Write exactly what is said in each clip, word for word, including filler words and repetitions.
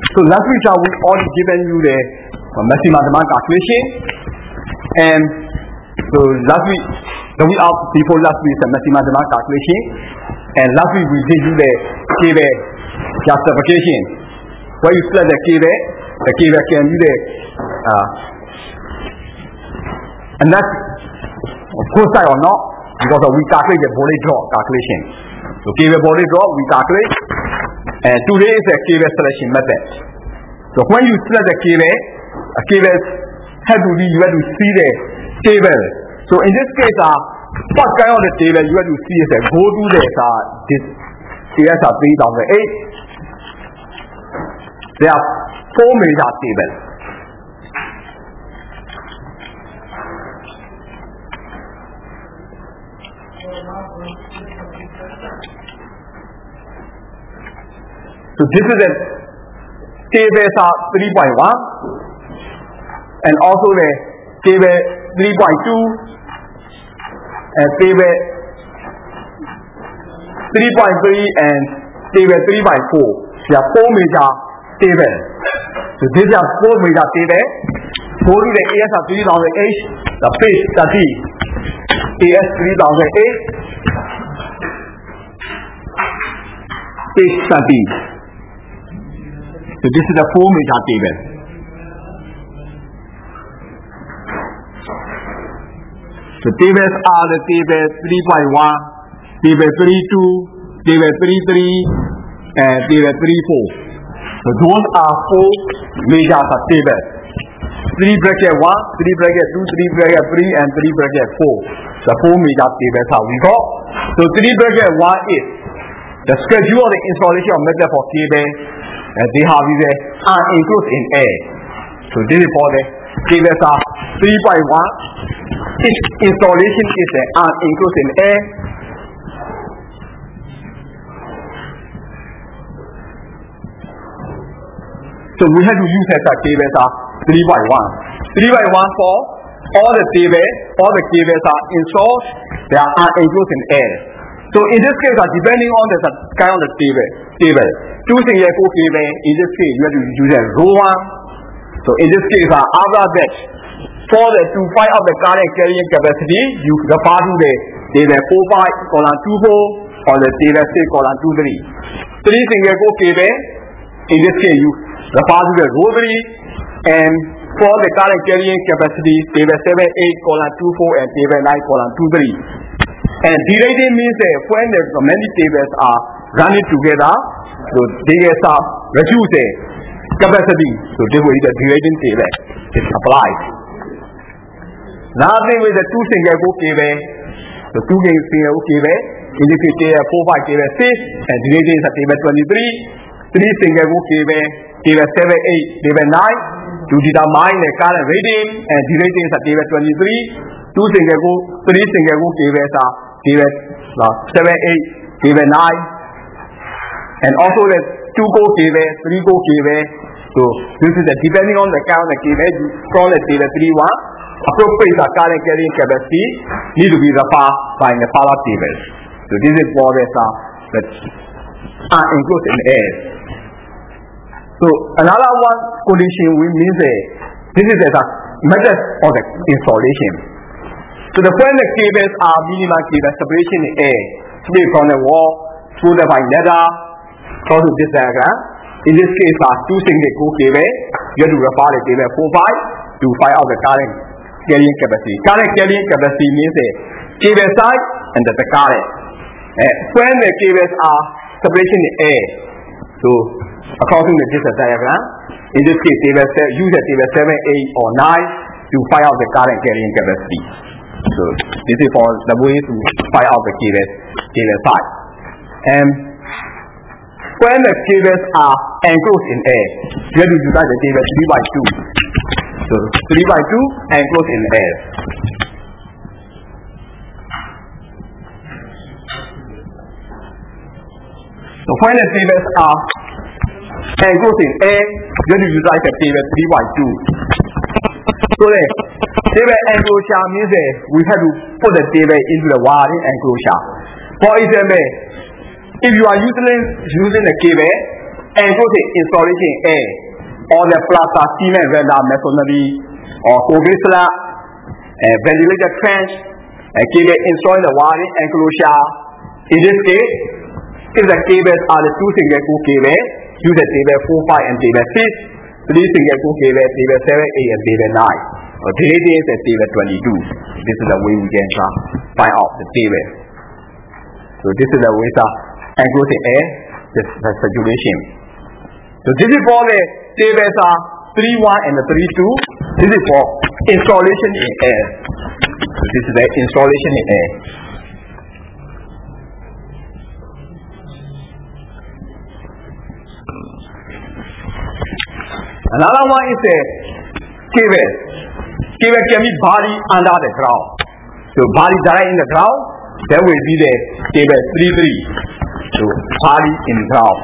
So last week we already given you the uh, maximum demand calculation, and so last week, the week out before last week is the maximum demand calculation, and last week we did you the K-V justification, where you select the K-V, the K-V can do the uh, and that's course side or not, because we calculate the body draw calculation. So K-V body draw we calculate, and today is a K-V selection method. So when you select the K-V, a K-V have to be, you have to see the table. So in this case, uh, what kind of the table you have to see is a go to this uh, this C S R three thousand eight. There are four major tables. So this is the tables are three point one, and also the table three point two, and table three point three, and table three point four. There are four major tables. So these are four major tables. Go to the A S R three thousand eight, the page thirty, A S three thousand eight, page thirty. So this is the four major table. The tables are the table three point one, table three point two, table three point three, and table three point four. So those are four major tables. three bracket one, three bracket two, three bracket three, and three bracket four. The four major tables are we got. So three bracket one is the schedule of the installation of method for cable. And they have the unenclosed in air. So this is for the cables are three point one. Its installation is the unenclosed in air. So we have to use that cables are three point one. three point one for all the cables, all the cables are installed, they are unenclosed in air. So in this case, uh, depending on the kind of the table, table, choosing a full cable, in this case, you have to use a row one. So in this case, uh, after that, for the to find out the current carrying capacity, you refer to the table four five column two four or the table six column two three. Three single core cable, in this case, you refer to the row three, and for the current carrying capacity, table seven eight column two four and table nine column two three. And derating means that when the many tables are running together, so they get uh, reduce the capacity. So this way the derating table is applied. Another thing with the two single core cable, the two single core cable, in this case table four five table six, and derating is a table twenty-three, three single core cable, table seven eight, table nine, to determine the current rating, and derating is a table twenty-three, two single core, three single core cables are table seven eight, table nine, and also the two core cable, three core cable. So this is the depending on the count of the cable, you call it table three one. Appropriate the current carrying capacity need to be referred by the power table. So this is for the uh, that are enclosed in air. So another one condition we mean that this is the method of the installation. So the when the cables are minimum cable separation in air, split from the wall through the by ladder, close to this diagram. In this case, are two single core cable. You have to refer the cable four five to find out the current carrying capacity. Current carrying capacity means the cable size and the, the current. Uh, when the cables are separation in air, so according to this diagram, in this case, table use the table seven, eight, or nine to find out the current carrying capacity. So this is for the way to find out the cable, cable size. And when the cables are enclosed in air, you have to utilize the table three by two. So three by two enclosed in air. So when the cables are enclosed in air, you have to utilize the table three by two. So the table enclosure means that we have to put the table into the wiring enclosure. For example, if you are using using the cable enclosing installation air or the plaster cement render masonry or conventional uh, ventilated trench and cable installing the wiring enclosure. In this case, if the cables are the two single core cables, use the table four, five and table six, three single core cables, table seven, eight and table nine. Or three days and table twenty-two. This is the way we can uh, find out the table. So this is the way to enclosing air, the, the circulation. So this is for the tables are three one and the three two. This is for installation in air. So this is the installation in air. Another one is a cable. Cable can be buried under the ground. So buried direct in the ground, that will be the cable three three. So buried in the ground.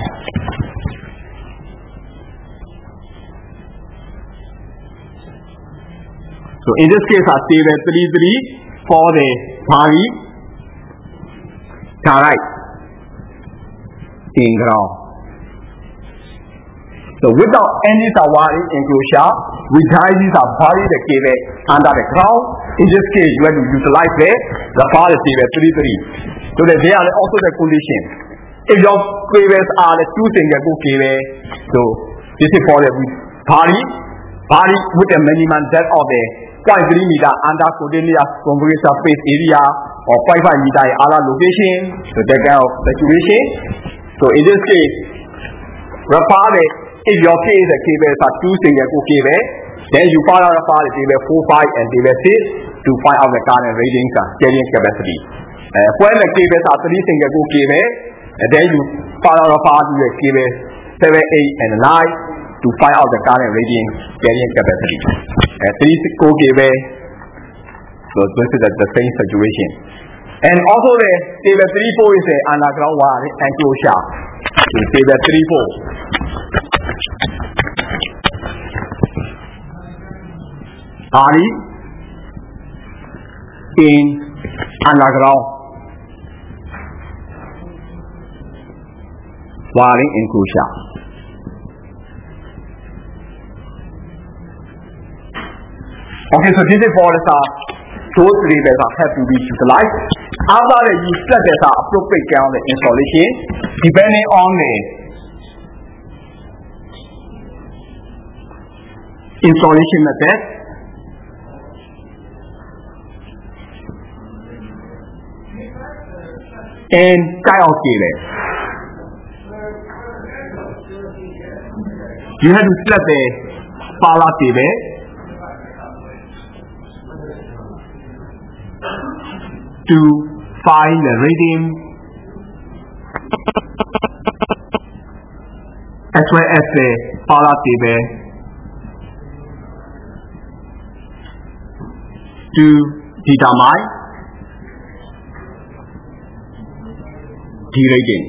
So in this case, I cable three three for the buried direct in ground. So without any wiring enclosure, we directly bury the cable under the ground. In this case, you have to utilize the, the power cable three three. So that they are also the condition. If your cables are the two single core cables, so this is for the body, body with a minimum depth of the zero point three meter under continuous concrete surface area or zero point five meter in other location. So that kind of situation. So in this case, repair the if your case the cables are two single core cables, then you follow the file table four, five and table six to find out the current ratings and carrying capacity. Uh, when the cables are three single core cables, and then you follow the file to the cable seven, eight and nine to find out the current rating carrying capacity. Uh, three core cables, so this is the, the same situation. And also the table three four is the underground wiring enclosure. So table three four. Body in underground wiring enclosure. Okay, so this is for the uh, those labels that have to be utilized. After that, you set the uh, appropriate count the installation depending on the installation method. And kind of cable. You have to select the power cable to find the reading as well as the power cable to determine rating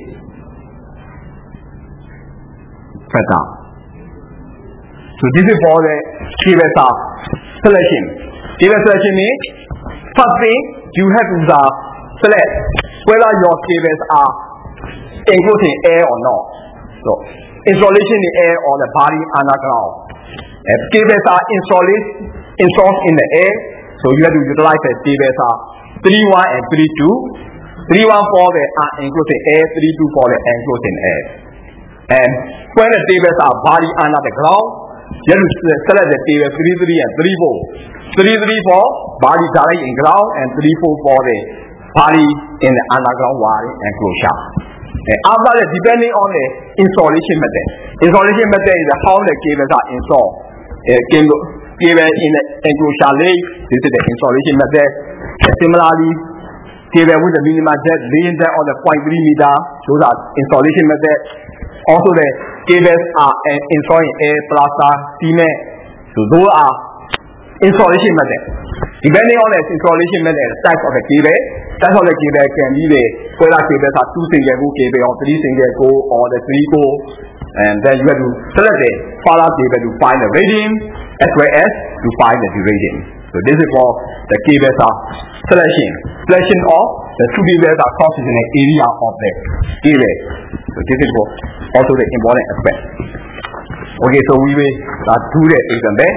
factor. So this is for the cable selection. Cable selection means first thing you have to uh, select whether your cables are enclosing air or not. So installation in air or the body underground. If cables are installed installed in the air, so you have to utilize the cables are three one and three two. three one for the uh, enclosing air, three two for the enclosing air. And when the tables are body under the ground, you have to select the table three three and three four. three three for body direct in ground and three four for the body in the underground wiring enclosure. And after that, depending on the installation method, installation method is how the cables are installed. Uh, cable, cable in the enclosure lay, this is the installation method. And similarly, cable with the minimum depth, laying down on the zero point three meter, those are installation method. Also the cables are uh, installing air, plaster, cement. So those are installation method. Depending on the installation method, the type of the cable, type of the cable can be the whether cables are two single core cable or three single core or the three core. And then you have to select the power cable to find the rating as well as to find the duration. So this is for the cables are selection. Selection of the two cables are crossed in the area of the cable. So this is for also the important aspect. Okay, so we will uh, do the example.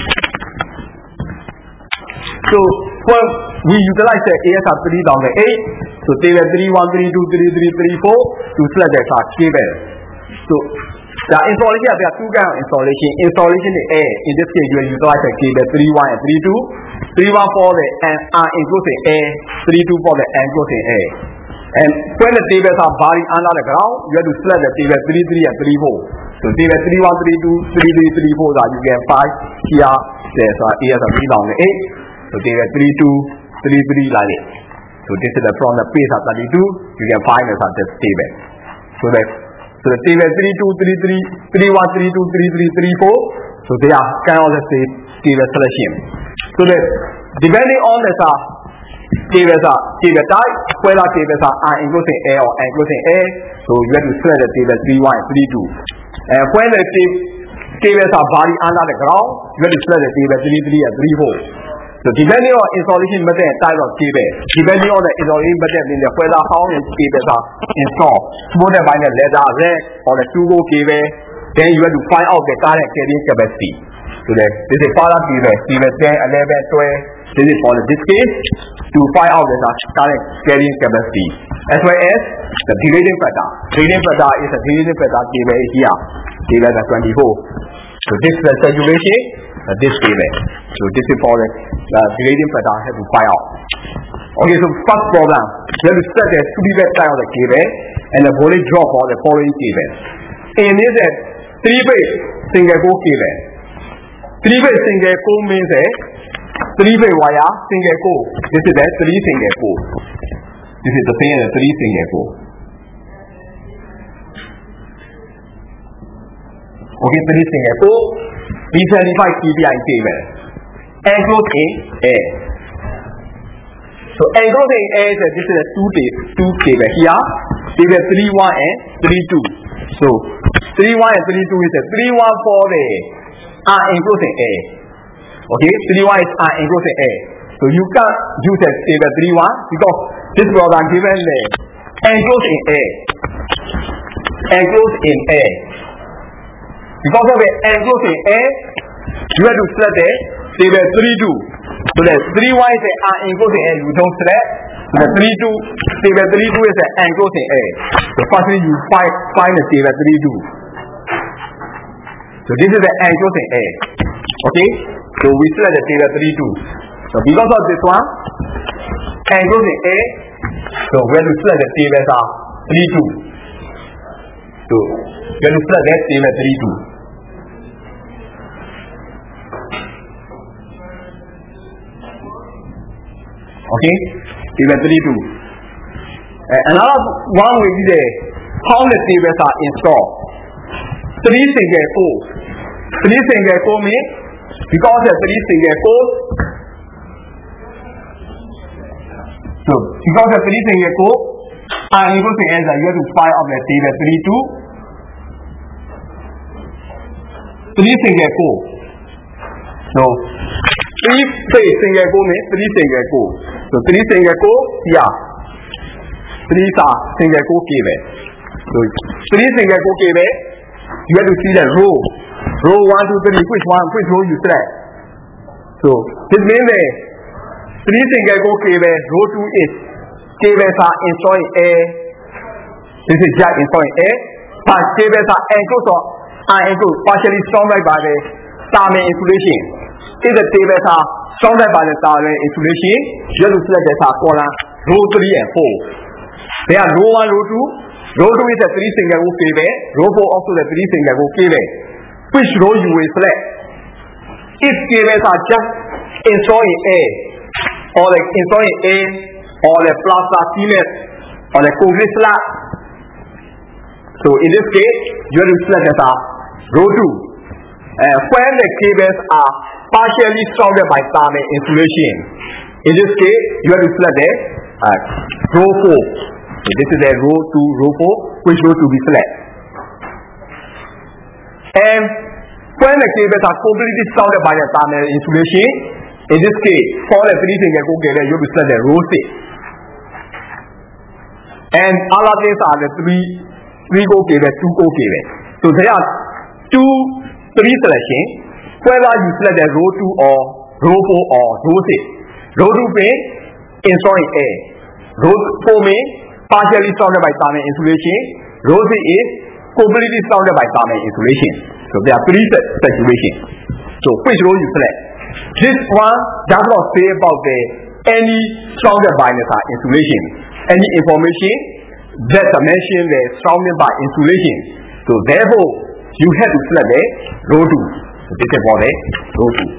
So when we utilize the A S R three thousand eight, so table three one, three two, three three, three four to select the cable. So the installation, there are two kinds of installation. Installation is A. In this case, you will utilize the cable three one and three two. three one for the and are enclosing A, three two for the enclosing A. And when the tables are buried under the ground, you have to select the table three three and three four. So table three one, three two, three three, three four that you can find here. There's a A S R three thousand eight. So table three two, three three like it. So this is the from the page of thirty-two. You can find this at this table. So the so the table three two, three three, three one, three two, three three, three four. So they are kind of the same table selection. So that depending on the uh, cables are cable type, whether cables are enclosing A or enclosing A, so you have to select the table three one and three two. And when the cables are buried under the ground, you have to select the table three three and three four. So depending on installation method and type of cable, depending on the installation method, means whether how many cables are installed, supported by the leather rack or the two-go cable, then you have to find out the current carrying capacity. So that this is further cable, cable ten, eleven, twelve. This is for this case to find out the current carrying capacity, as well as the dividing factor. Dividing factor is a dividing factor cable here, cable is twenty-four. So this is the saturation, uh, this cable. So this is for the uh, dividing factor have to find out. Okay, so first problem, you have to set the two-way side of the cable and the voltage drop for the following cable. In this is three-way single core cable. Three-way single core means a three-way wire single core. This is a three single core. This is the same as three single core. Okay, three single core. B seventy-five T P I cable. Enclosed in A. So enclosed in A is a, this is a two two cable here. Cable three one and three two. So three one and three two is a three one for the are enclosed in A. Okay, three one is are enclosed in A. So you can use a cable three one because this program given the enclosed in A. Enclosed in A. Because of the enclosed in A, you have to select the cable three two. So the three one is are enclosed in A, you don't select. So the three two, cable three two is enclosed in A. So firstly you find find the cable three two. So this is the enclosed in A. Okay? So we select the cable three two. So because of this one, enclosed in A, so we have to select the cable three two. So we have to select that cable three two. Okay? Cable three two. Uh, another one will be the how the cables are installed. Three single core. Three single core means because the three single core. So because the three single core are equal to answer, you have to find out the cable three two. Three single core. So three phase single core means three single core. So three single core here. Three are single core cable. So three single core cable. You have to see the row. Row one, two, three. Which one? Which row you select? So this means the three single core cable. Row two is cables are installed in A. This is jack installed in A. But cables are enclosed or are enclosed partially surrounded by the thermal insulation. If the cables are surrounded by the thermal insulation, you have to select the column row three and four. There are row one, row two. Row two is a three single core cable. Row four also the three single core cable. Which row you will select? If cables are just installed in A, or like installed in A, or the plaster cement, or the concrete slab. So in this case, you have to select as a row two. Uh, when the cables are partially surrounded by thermal insulation, in this case, you have to select the uh, row four. So this is a row two, row four. Which row to be select? And when the cables are completely surrounded by the thermal insulation, In this case, for the three things go give you have to select the row six. And other things are the three three go give two go give. So there are two three selections, whether you select the row two or row four or row six. Row two may installing air. Row four may partially surrounded by thermal insulation. Row six is completely surrounded by thermal insulation. So there are three situations. So which row you select? This one does not say about the any surrounded by insulation. Any information that mention the surrounded by insulation. So therefore, you have to select the row two. So this is for the row two.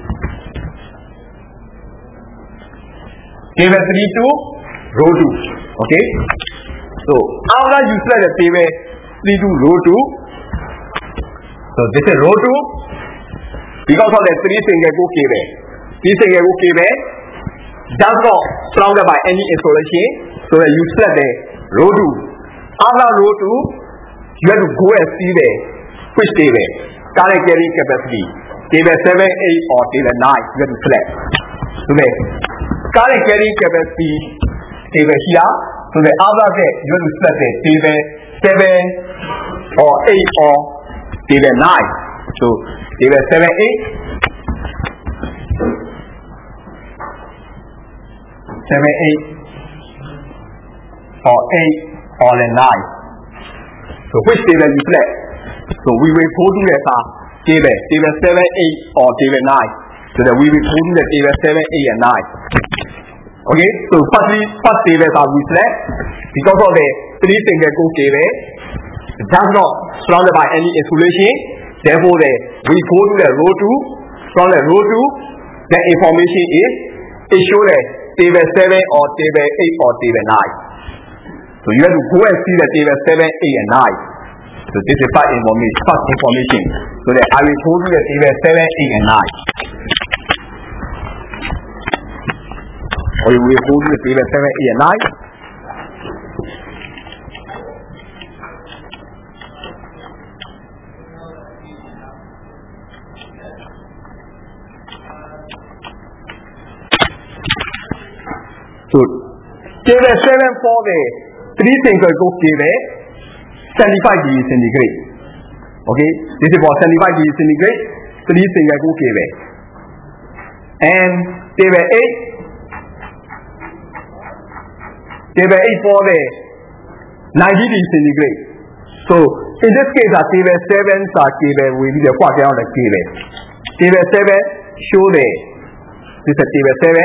Table three to row two. Okay. So after you select the table three to row two. So this is row two. Because of the three single go cable. Three single go cable does not surrounded by any insulation. So that you select the row two. After row two, you have to go and see the which table, current carrying capacity, table seven, eight or table nine, you have to select. So the current carrying capacity table here, so the other day you have to select the table seven or eight or table nine. So table seven, eight, seven, eight, or eight or the nine. So which table you select? So we will go to the table, table seven, eight or table nine. So that we will go to the table seven, eight and nine. Okay, so firstly, first table that we select, because of the three single go table, it does not surrounded by any insulation. Therefore, the, we go to the row two. From the row two, the information is it shows the table seven or table eight or table nine. So you have to go and see the table seven, eight and nine. So this is first information, first information. So that I will go to the table seven, eight and nine. Or you will go to the table seven, eight and nine. So table seven for the three single go table seventy-five degrees centigrade. Okay, this is for seventy-five degrees centigrade, three single go table. And table eight, table eight for the ninety degrees centigrade. So in this case, our table seven are table will be the quarter of the table. Table seven show the this is table seven.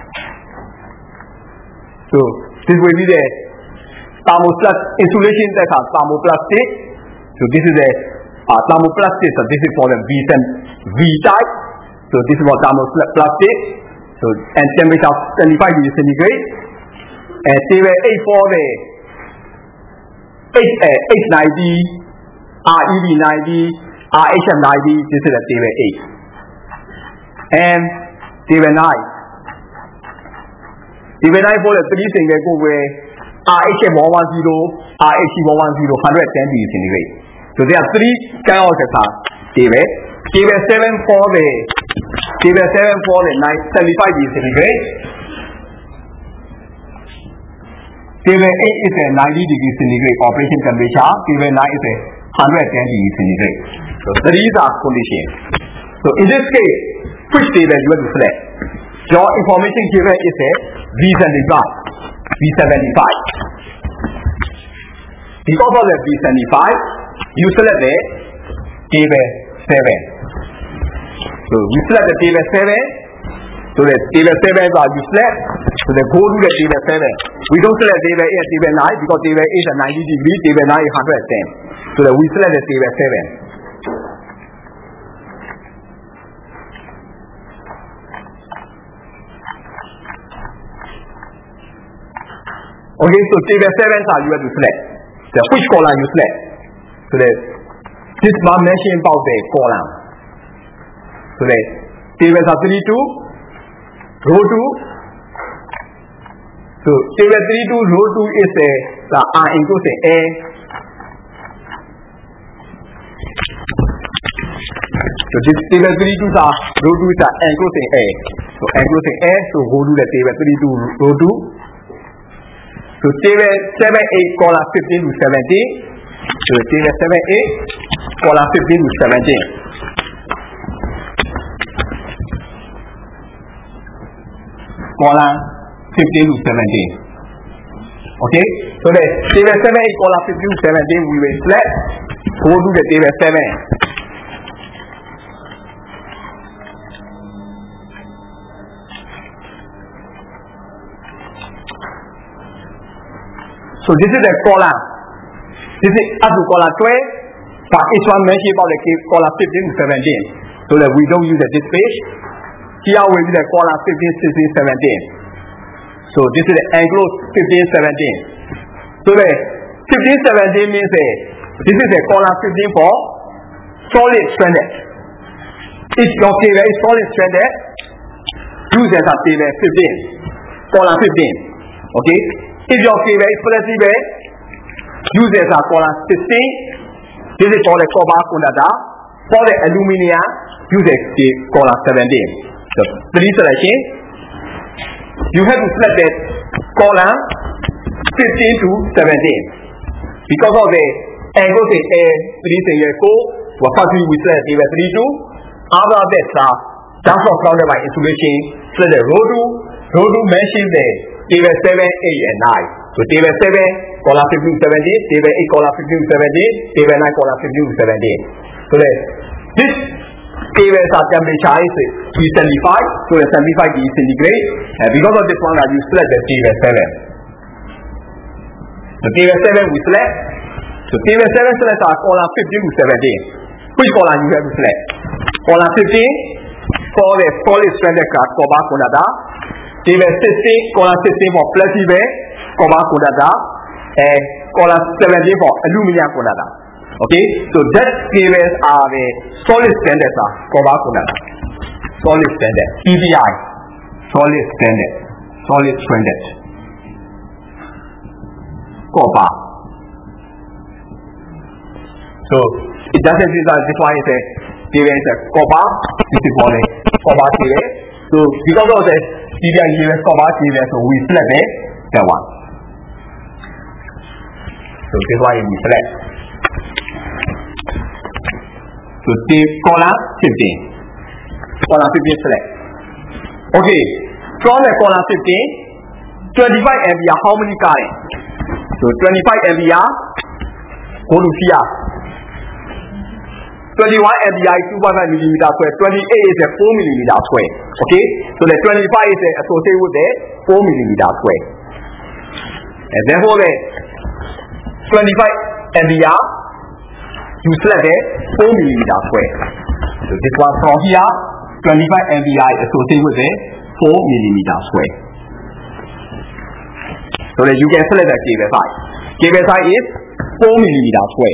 So this will be the thermoplastic insulation that are thermoplastic. So this is the uh, thermoplastic. So this is for the V V type. So this is for thermoplastic. So and temperature seventy-five degrees centigrade. And table eight for the H uh, H ninety, R E D ninety, R H M ninety. This is the table eight. And table nine. Table nine for the three single go where R H M one ten, R H E one ten, one hundred ten degrees centigrade. So there are three kind of table. Table seven for the table seven for the seventy-five degrees centigrade. Table eight is a ninety degrees centigrade operation temperature. Table nine is a one hundred ten degrees centigrade. So these are conditions. So in this case, which table you have to select? Your information given is a V seventy-five. V seventy-five. Because of the V seventy-five, you select the table seven. So you select the table seven. So the table seven are you select. So they go to the table seven. We don't select table eight, table nine because table eight is ninety degrees, table nine is one hundred ten. So that we select the table seven. Okay, so table seven are you have to select. The which column you select. So the this one mention about the column. So the tables are three two, row two. So table three two, row two is a the R equals a A. So this table three two are row two is a equals a A. So enclosing A, so go to the table thirty-two, row two. So table seven, eight, column fifteen to seventeen. So table seven, eight, column fifteen to seventeen. Column fifteen to seventeen. Okay? So the table seven, eight, column fifteen to seventeen, we will select, go to the table seven. So this is the column. This is up to column twelve, but each one mentioned about the column fifteen to seventeen. So that we don't use at this page. Here we use the column fifteen, sixteen, seventeen. So this is the enclosed fifteen, seventeen. So the fifteen, seventeen means a, this is the column fifteen for solid stranded. If your table is solid stranded, use as a table fifteen, column fifteen. Okay? If your table is flexible, use as a column sixteen. This is for the copper conductor. For the aluminium, use as the column seventeen. So three selections. You have to select the column fifteen to seventeen. Because of the angle say A three say go, well first we select table three two. After that, uh, that's not surrounded by insulation. Select the row two. Row two mention the table seven, eight, and nine. So table seven, column fifteen to seventeen, table eight, column fifteen to seventeen, table nine, column fifteen to seventeen. So that this table temperature is three seventy-five, so the seventy-five degrees centigrade. And because of this one, that you select the table seven. So table seven we select. So table seven select our column fifteen to seventeen. Which column you have to select? Column fifteen for the solid stranded copper conductor. Table sixteen, column sixteen for flexible copper conductor, and column seventeen for aluminum conductor. Okay, so that tables are the solid stranded copper conductor. Solid stranded, E B I, solid stranded, solid stranded copper. So it doesn't mean that this one is a table is a copper. This is for the copper table. So because of the T B I here is copper table, so we select it, that one. So this is why we select. So take column fifteen. Column fifteen select. Okay. From the column fifteen, twenty-five ampere, how many current? So twenty-five ampere, go to here. twenty-one ampere is two point five millimeter square. twenty-eight is a four millimeter square. Okay. So the twenty-five is associated with the four millimeter square. And therefore the twenty-five ampere, you select the four millimeter square. So this one from here, twenty-five ampere is associated with the four millimeter square. So that you can select the cable size. Cable size is four millimeter square.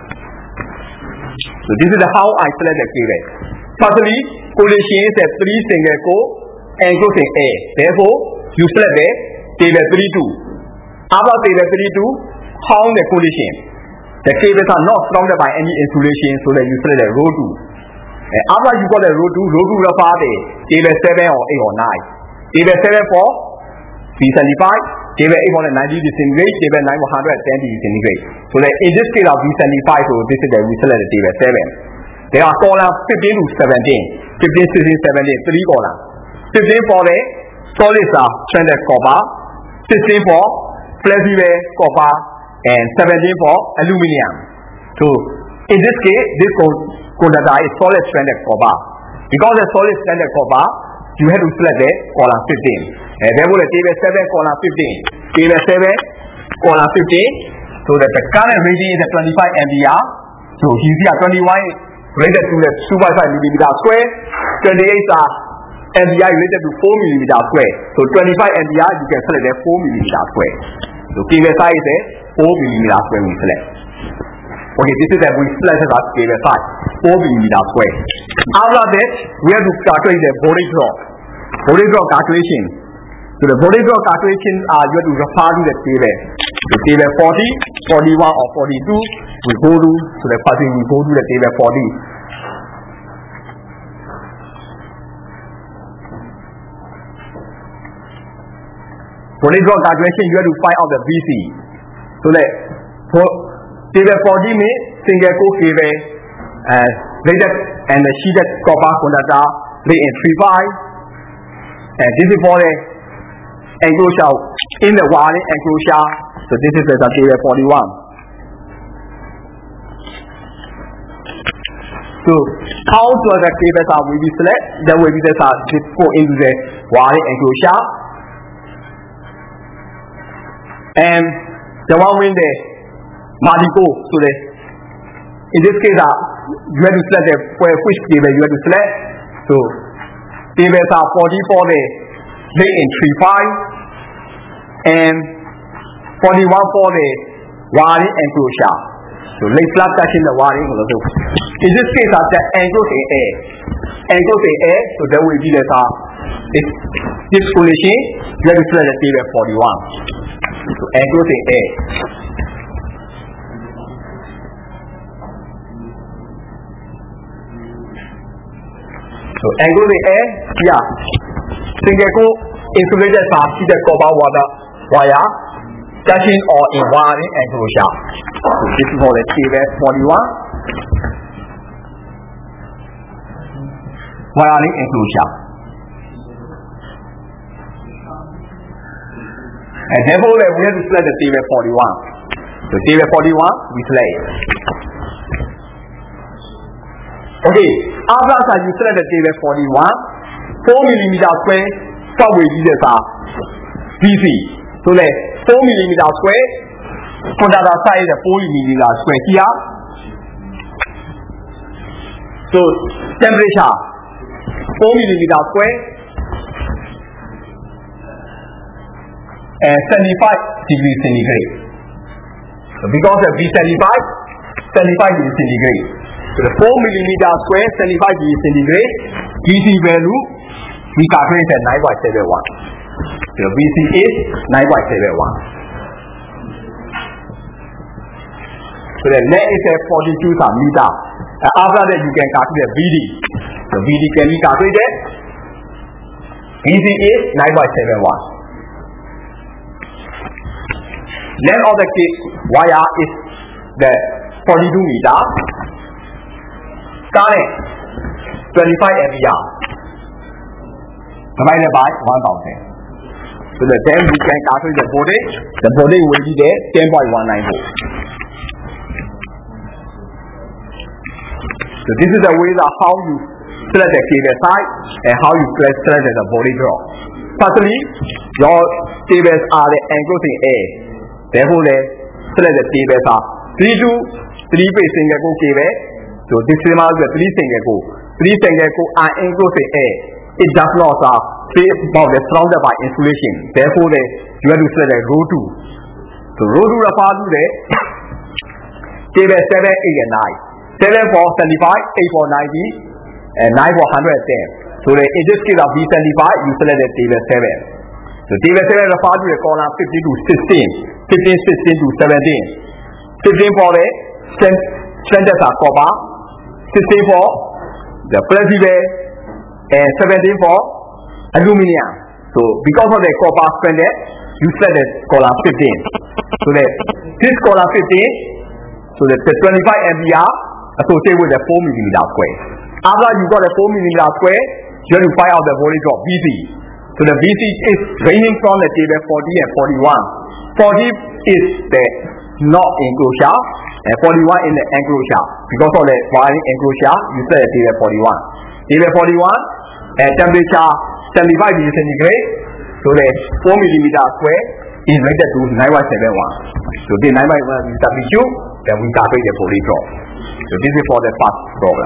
So this is how I select the cable. Firstly, collision is a three single core enclosing A. Therefore, you select the table three two. After table three two, how the collision. The cables are not surrounded by any insulation, so that you select the row two. And after you got the row two, row two refer the table seven or eight or nine. Table seven for B seventy-five, table eight for the ninety degree centigrade, table nine for one hundred ten degree centigrade. So that in this case of B seventy-five, so this is the we select the table seven. There are columns fifteen to seventeen, fifteen, sixteen, seventeen, three columns. fifteen for the solid stranded copper, sixteen for flexible copper, and seventeen for aluminum. So in this case, this conductor is solid stranded copper. Because the solid stranded copper, you have to select the column fifteen. And therefore the table seven, column fifteen. Table seven, column fifteen. So that the current rating is twenty-five ampere. So here twenty-one rated to the two point five millimeter square. twenty-eight are ampere rated to four millimeter square. So twenty-five ampere, you can select the four millimeter square. So cable size is four millimeter square we select. Okay, this is that we select as cable size, four millimeter square. After that, we have to calculate the body drop. Body drop calculation. So the body drop calculations are you have to refer to the table. The table forty, forty-one or forty-two, we go to, so the first thing we go to the table forty. voltage drop calculation, you have to find out the V C. So that for table forty means single core cable uh, rated and the sheeted copper conductor lay in three five. And this is for the enclosure in the wiring enclosure. So this is the table forty-one. So how does the cables are will be select? Then will be the this go into the wiring enclosure. And the one with the Madico, so the in this case, uh, you have to select the which cable you have to select. So cables are forty-four the lay in three five and forty-one for the wiring enclosure. So let's start touching the wiring. In this case, uh, the angles in A, angles in A, so that will be the uh, this this collision. You have to select the cable forty-one. So angles in A. So angle in A, yeah. Single core insulated sheeted copper water wire touching or in wiring enclosure. So this is for the cable forty-one. Wiring enclosure. And therefore we have to select the table forty-one. So table forty-one, we select it. Okay, after that you select the table forty-one, four millimeter square, what will be the V C? So the four millimeter square, conductor size is four millimeter square here. So temperature, four millimeter square, and seventy-five degrees centigrade. So because of V seventy-five, seventy-five degrees centigrade. So the four millimeter square, seventy-five degrees centigrade, V C value, we calculate at nine point seven one. So V C is nine point seven one. So the net is at forty-two meter. And after that you can calculate V D. So V D can be calculated. V C is nine point seven one. Length of the wire is the forty-two meter. Current twenty-five ampere divided by one thousand. So the then we can calculate the voltage. The voltage will be there ten point one nine volt. So this is the way that how you select the cable side and how you select the voltage drop. Firstly, your cables are the angles in A. Therefore, the select the cables are three to three phase single core cable. So this is the three single core. Three single core are angles in A. It does not uh, say about the surrounded by insulation. Therefore, the you have to select the row two. So row two refers to the cable seven, eight, and nine. Seven for seventy-five, eight for ninety, and nine for one hundred ten. So the, in this case of V seventy-five, you select the table seven. So table seven refers to the column fifteen to sixteen, fifteen, sixteen to seventeen. fifteen for the standard copper, sixteen for the flexible, and seventeen for aluminum. So because of the copper standard, you select the column fifteen. So the this column fifteen, so the, the twenty-five ampere associated with the four millimeter square. After you got the four millimeter square, you have to find out the voltage of V C. So the V C is ranging from the table forty and forty-one. forty is the not enclosure and forty-one in the enclosure. Because of the wiring enclosure, you set the table forty-one. Table forty-one and temperature seventy-five degrees centigrade. So the four millimeter square is rated to nine point seven one. So the nine point seven is W, then we calculate the voltage drop. So this is for the first problem.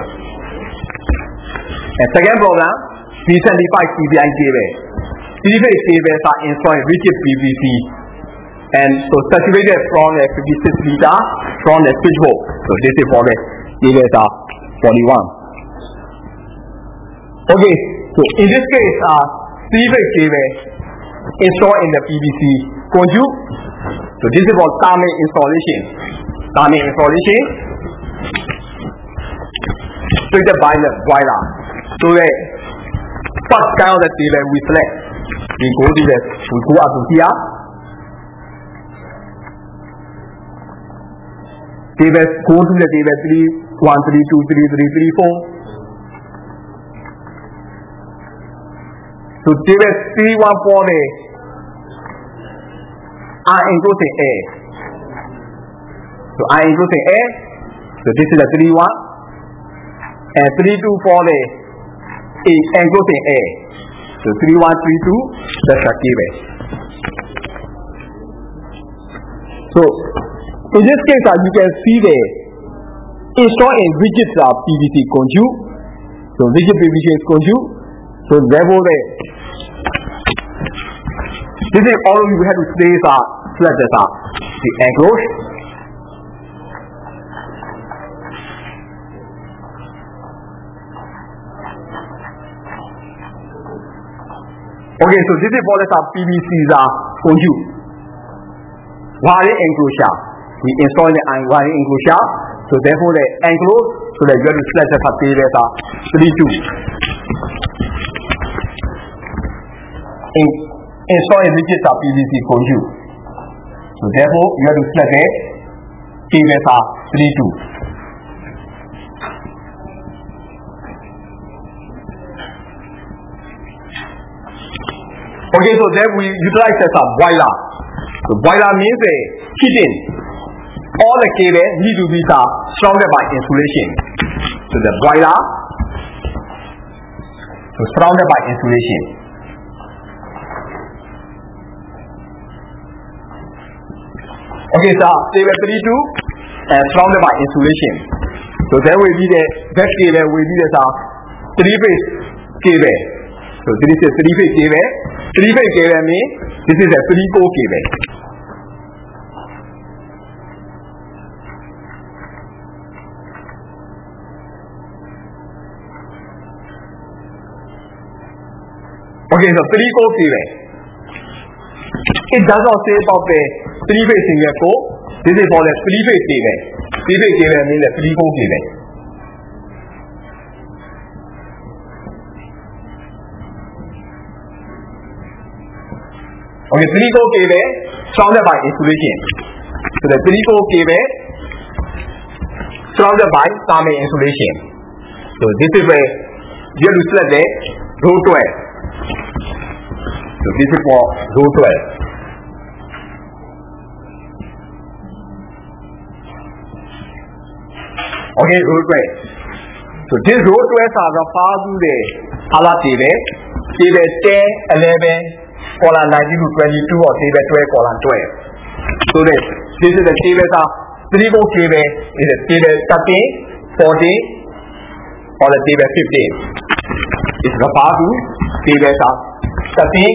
And second problem, V seventy-five C B I cable. Three-phase cables are installed in rigid P V C and so saturated from the fifty-six meter from the switchboard. So this is for the cables are forty-one. Okay, so in this case, uh, three-phase cable installed in the P V C conduit. So this is for timing installation. Timing installation. Treated by the boiler. So the first kind of the cable we select. We go to the, we go up to here. Table, go to the table three, one, three, two, three, three, three, four. So table three, one, four, there are enclosing A. So I enclosing A. So this is the three, one. And three, two, four, there is enclosing A. So three, one, three, two, that's a table. So in this case, uh, you can see the installed in rigid uh, P V C conduit. So rigid P V C is conduit. So therefore, the this is all you have to place uh, flatters are the enclosed. Okay, so this is what is our P V C's are conduit. Wiring enclosure. We install the wiring enclosure. So therefore the enclosed, so that you have to select the table are three two. In, install a rigid P V C conduit. So therefore you have to select the table are three two. Okay, so then we utilize as a boiler. So boiler means a heating. All the cables need to be surrounded by insulation. So the boiler, so surrounded by insulation. Okay, so table three two and surrounded by insulation. So then we be the that cable will be the three phase cable. So this is a three phase cable. Three phase cable means this is a three core cable. Okay, so three core cable. It does not say about the three phase single core. This is for the three phase cable. Three phase cable means the three core cable. Okay, three core cable surrounded by insulation. So the three core cable surrounded by thermal insulation. So this is where you have to select the row twelve. So this is for row twelve. Okay, row twelve. So this row twelve are referred to the other table, table ten, eleven, column nineteen to twenty-two or table twelve, column twelve. So this, this is the table of three core cable is the table thirteen, fourteen, or the table fifteen. It's referred to tables of thirteen,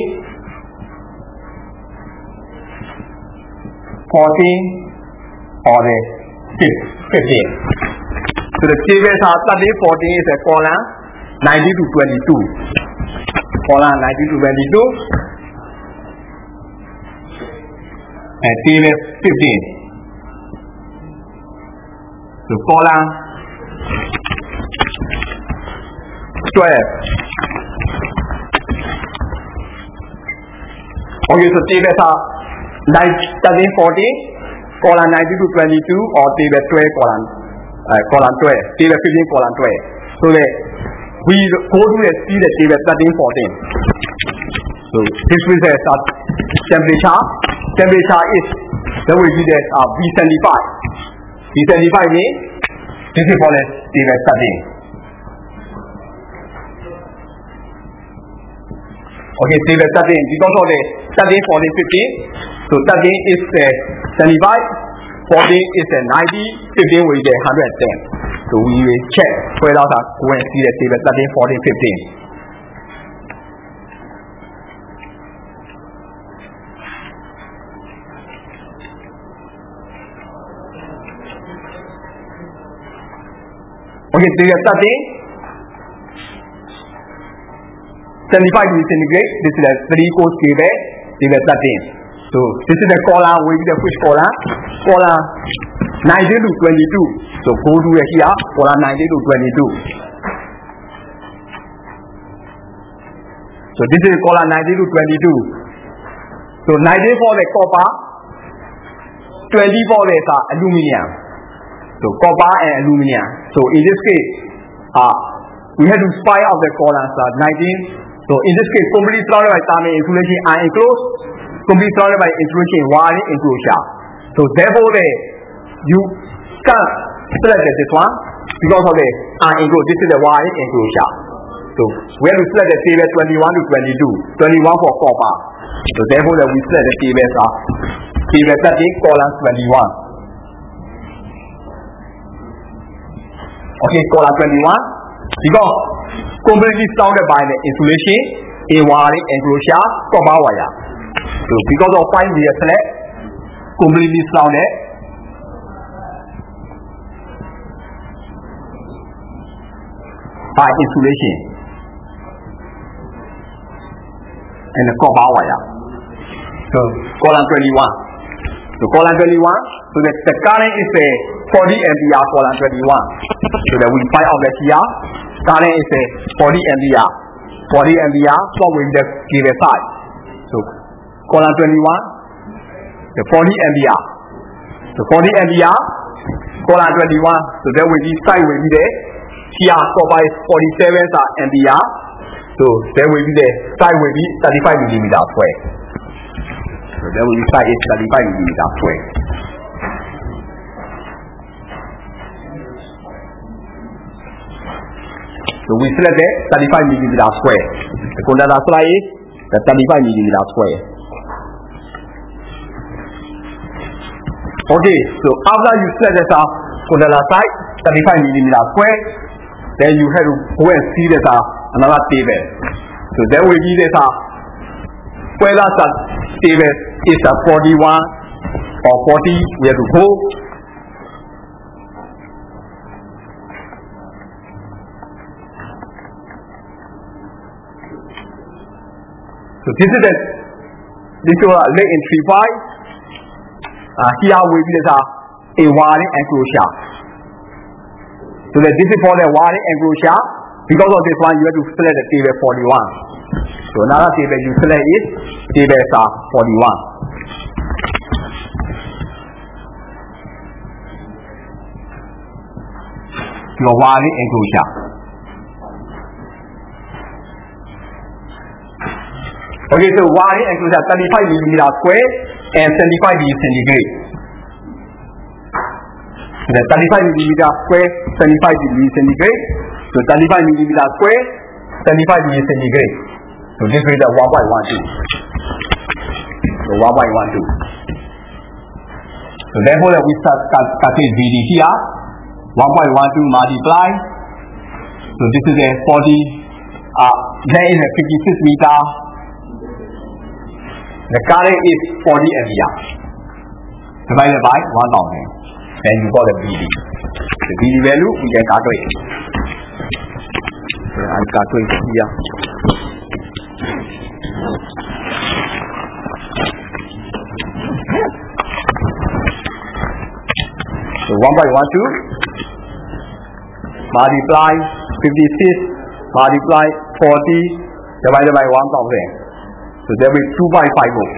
fourteen, or the fifteen. So the tables are thirteen, fourteen is a column nineteen to twenty-two. Column nineteen to twenty-two. And table fifteen. So column twelve. Okay, so tables are thirteen, fourteen, column nineteen to twenty-two, or table twelve, column uh, column twelve, table fifteen, column twelve. So that we go to the see the table thirteen, fourteen. So this will say that temperature. Temperature is that will be that uh, V seventy-five. V seventy-five means this is for the table thirteen. Okay, table thirteen because of the thirteen, fourteen, fifteen. So thirteen is uh, seventy-five, fourteen is uh, ninety, fifteen will be one hundred ten. So we will check whether or not go and see the table thirteen, fourteen, fifteen. Okay, table thirteen, seventy-five degrees centigrade. This is a three core cable, table thirteen. So this is the column, will be the which column? Column nineteen to twenty-two. So go to here, column nineteen to twenty-two. So this is column nineteen to twenty-two. So nineteen for the copper, twenty for the uh, aluminium. So copper and aluminium. So in this case, uh, we had to spy out the columns uh, nineteen. So in this case, completely surrounded by thermal insulation and enclosed, completely surrounded by insulation wiring enclosure. So therefore, the, you can select this one because of the unenclosed. This is the wiring enclosure. So we have to select the table twenty-one to twenty-two, twenty-one for copper. So therefore, that we select the tables are table thirty, column twenty-one. Okay, column twenty-one. Because completely surrounded by the insulation, a wiring enclosure, copper wire. So because of five we select completely surrounded. By insulation and the copper wire. So column twenty-one. So column twenty-one. So the, the current is a forty ampere column twenty-one. So that we find out that here current is a forty ampere. forty ampere swap with the cable side. So column twenty-one. The forty ampere. So forty ampere column twenty-one. So that will be side will be there. Here copper is forty-seven ampere. So there will be the side will be thirty-five millimeter square. So there will be side is thirty-five millimeter square. So we select the thirty-five millimeter square. The conductor slide is the thirty-five millimeter square. Okay, so after you select the conductor side thirty-five millimeter square, then you have to go and see this uh, another table. So there will be this uh, whether that table is a forty-one or forty, we have to go. So this is the this is a lay in three five. Uh, here will be this uh, a wiring enclosure. So that this is for the wiring enclosure. Because of this one, you have to select the table forty-one. So another table you select is table forty-one. Your wiring enclosure. Okay, so wiring enclosure thirty-five millimeter square and seventy-five degrees centigrade. The thirty-five millimeter square, seventy-five degrees centigrade. So thirty-five millimeter square, seventy-five degrees centigrade. So this is the one point one two. So one point one two. So therefore we start calculate V D here. one point one two multiply. So this is a forty. Uh, there is a fifty-six meter. The current is forty ampere. Divided by one thousand. Then you got the V D. The V D value we can calculate. So I calculate here. So one point one two multiply fifty-six multiply forty divided by one thousand. So there will be two point five volts.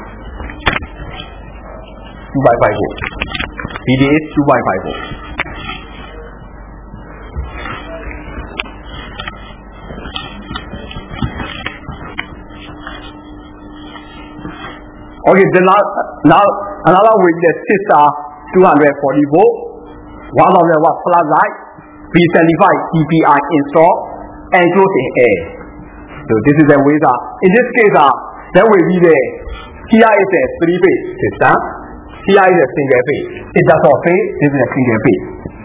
two point five volts. V D is two point five volts. Okay, then now, now another way the sister two hundred forty volt, one thousand watt floodlight, P seventy-five T P I install, enclosed in air. So this is the way that in this case uh, there will be the here is a three phase system, here is a single phase. It does not phase, this is a single phase.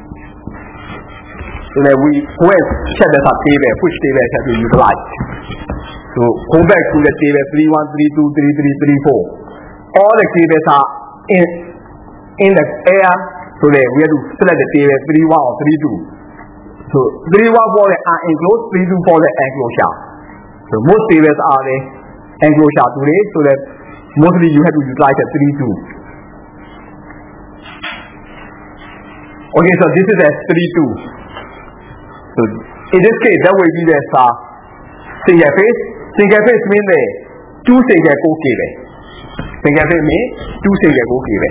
So that we go and check the table, which table have to utilize. So go back to the table three one, three two, three three, three four. All the cables are in in the air, so that we have to select the table three one or three two. So three one for the unenclosed, three two for the enclosure. So most tables are the enclosure today, so that mostly you have to utilize the three two. Okay, so this is a three two. So in this case, that will be the uh, single phase. single phase means the two single go give single phase means two single go give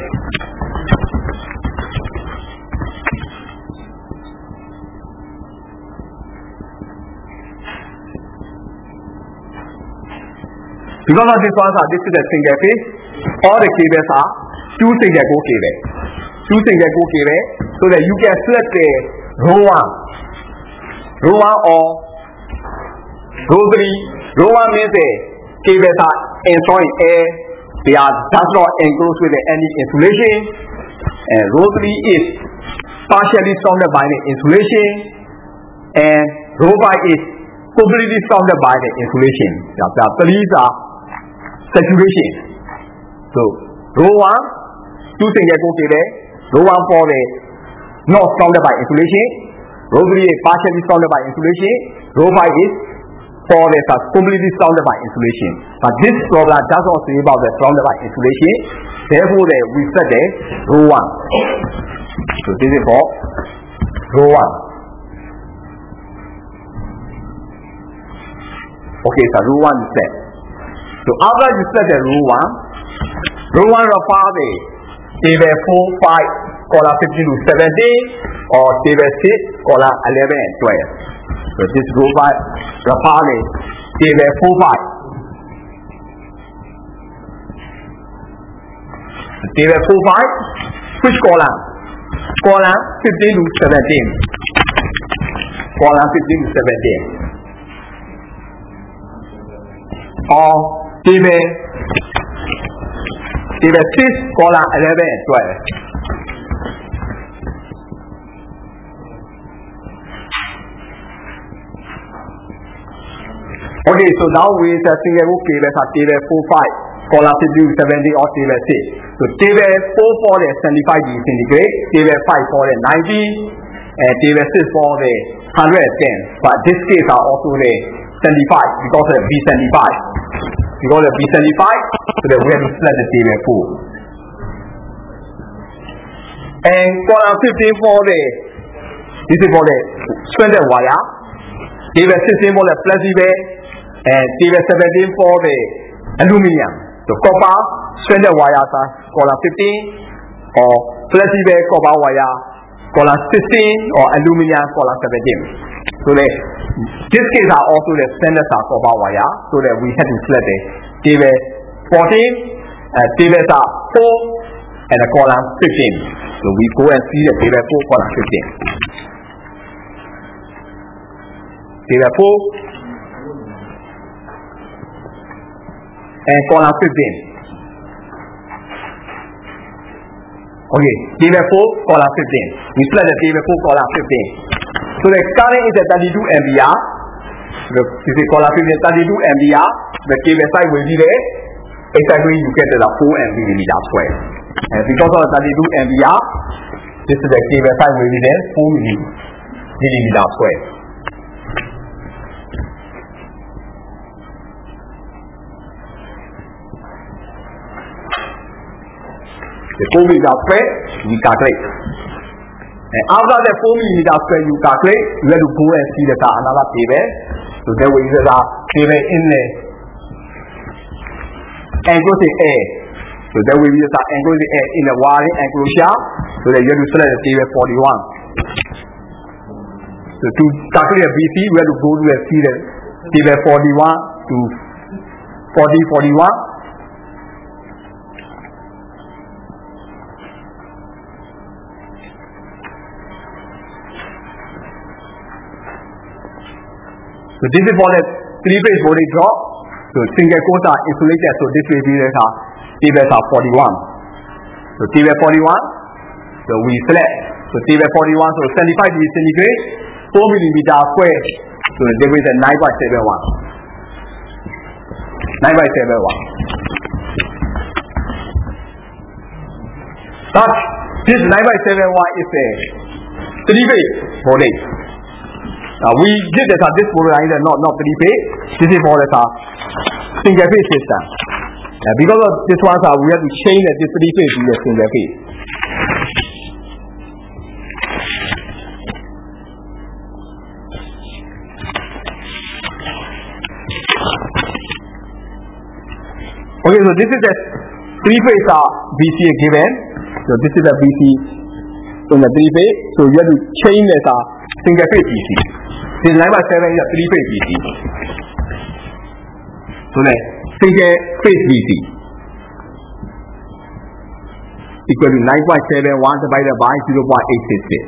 because of this one, this is a single phase. All the cables are two single go cable. Two single go cable, so that you can select the row one, row one or row three. Row one means the cables are installed in air. They are does not enclosed with any insulation. And row three is partially surrounded by the insulation, and row five is completely surrounded by the insulation. The these are saturation. So row one, two single go cable. Row one for the not surrounded by insulation. Row three is partially surrounded by insulation. Row five is for the completely surrounded by insulation. But this problem does not say about the surrounded by insulation. Therefore, the, we set the row one. So this is for row one. Okay, so row one is set. So after you set the row one, row one refer the table four, five, column fifteen to seventeen, or table six, column eleven and twelve. So this row five refer the table four, five. Table four, five, which column? Column fifteen to seventeen. Column fifteen to seventeen. Or table table six, column eleven and twelve. Okay, so now we are single cables are table four, five, column fifteen to seventeen or table six. So table four for the seventy-five degree centigrade, table five for the ninety, and table six for the one hundred ten. But this case are also the seventy-five because of the B seventy-five. Because of B seventy-five, so that we have to select the table four. And column fifteen for the, this is for the stranded wire, table sixteen for the flexible, and table seventeen for the aluminum. So copper stranded wires are column fifteen, or flexible copper wire, column sixteen, or aluminum column seventeen. So the this case are also the standard copper wire, so that we have to select the table fourteen, uh, table four, and the column fifteen. So we go and see the table four, column fifteen. Table four and column fifteen. Okay, table four, column fifteen. We select the table four, column fifteen. So the current is at thirty-two ampere. The this is column fifteen, thirty-two ampere. The cable side will be there. Exactly, you get the four millimeter square. And because of thirty-two ampere, this is the cable side will be there four millimeter square. The four millimeter square, we calculate. And after the four millimeter square you calculate, you have to go and see the another table. So there will be the table in the enclosing air. So there will be the enclosing air in the wiring enclosure. So that you have to select the table forty-one. So to calculate a B C, we have to go to the see the table forty-one to forty, forty-one. So this is for the three-phase voltage drop. So single coils are insulated, so this will be the table are forty-one. So table forty-one. So we select. So table forty-one. So seventy-five degree centigrade, four millimeter square. So the degree is nine point seven one. nine point seven one. But this nine point seven one is a three-phase voltage. Now we did that uh, this polarizer not not three phase. This is for the uh, single phase system. Uh, because of this one, uh, we have to change the three phase to the single phase. Okay, so this is the three phase uh, B C A given. So this is the B C in the three phase. So you have to change this uh, single phase B C. This nine by seven is a three phase B C. So the single phase B C equal to nine point seven one divided by zero point eight six six.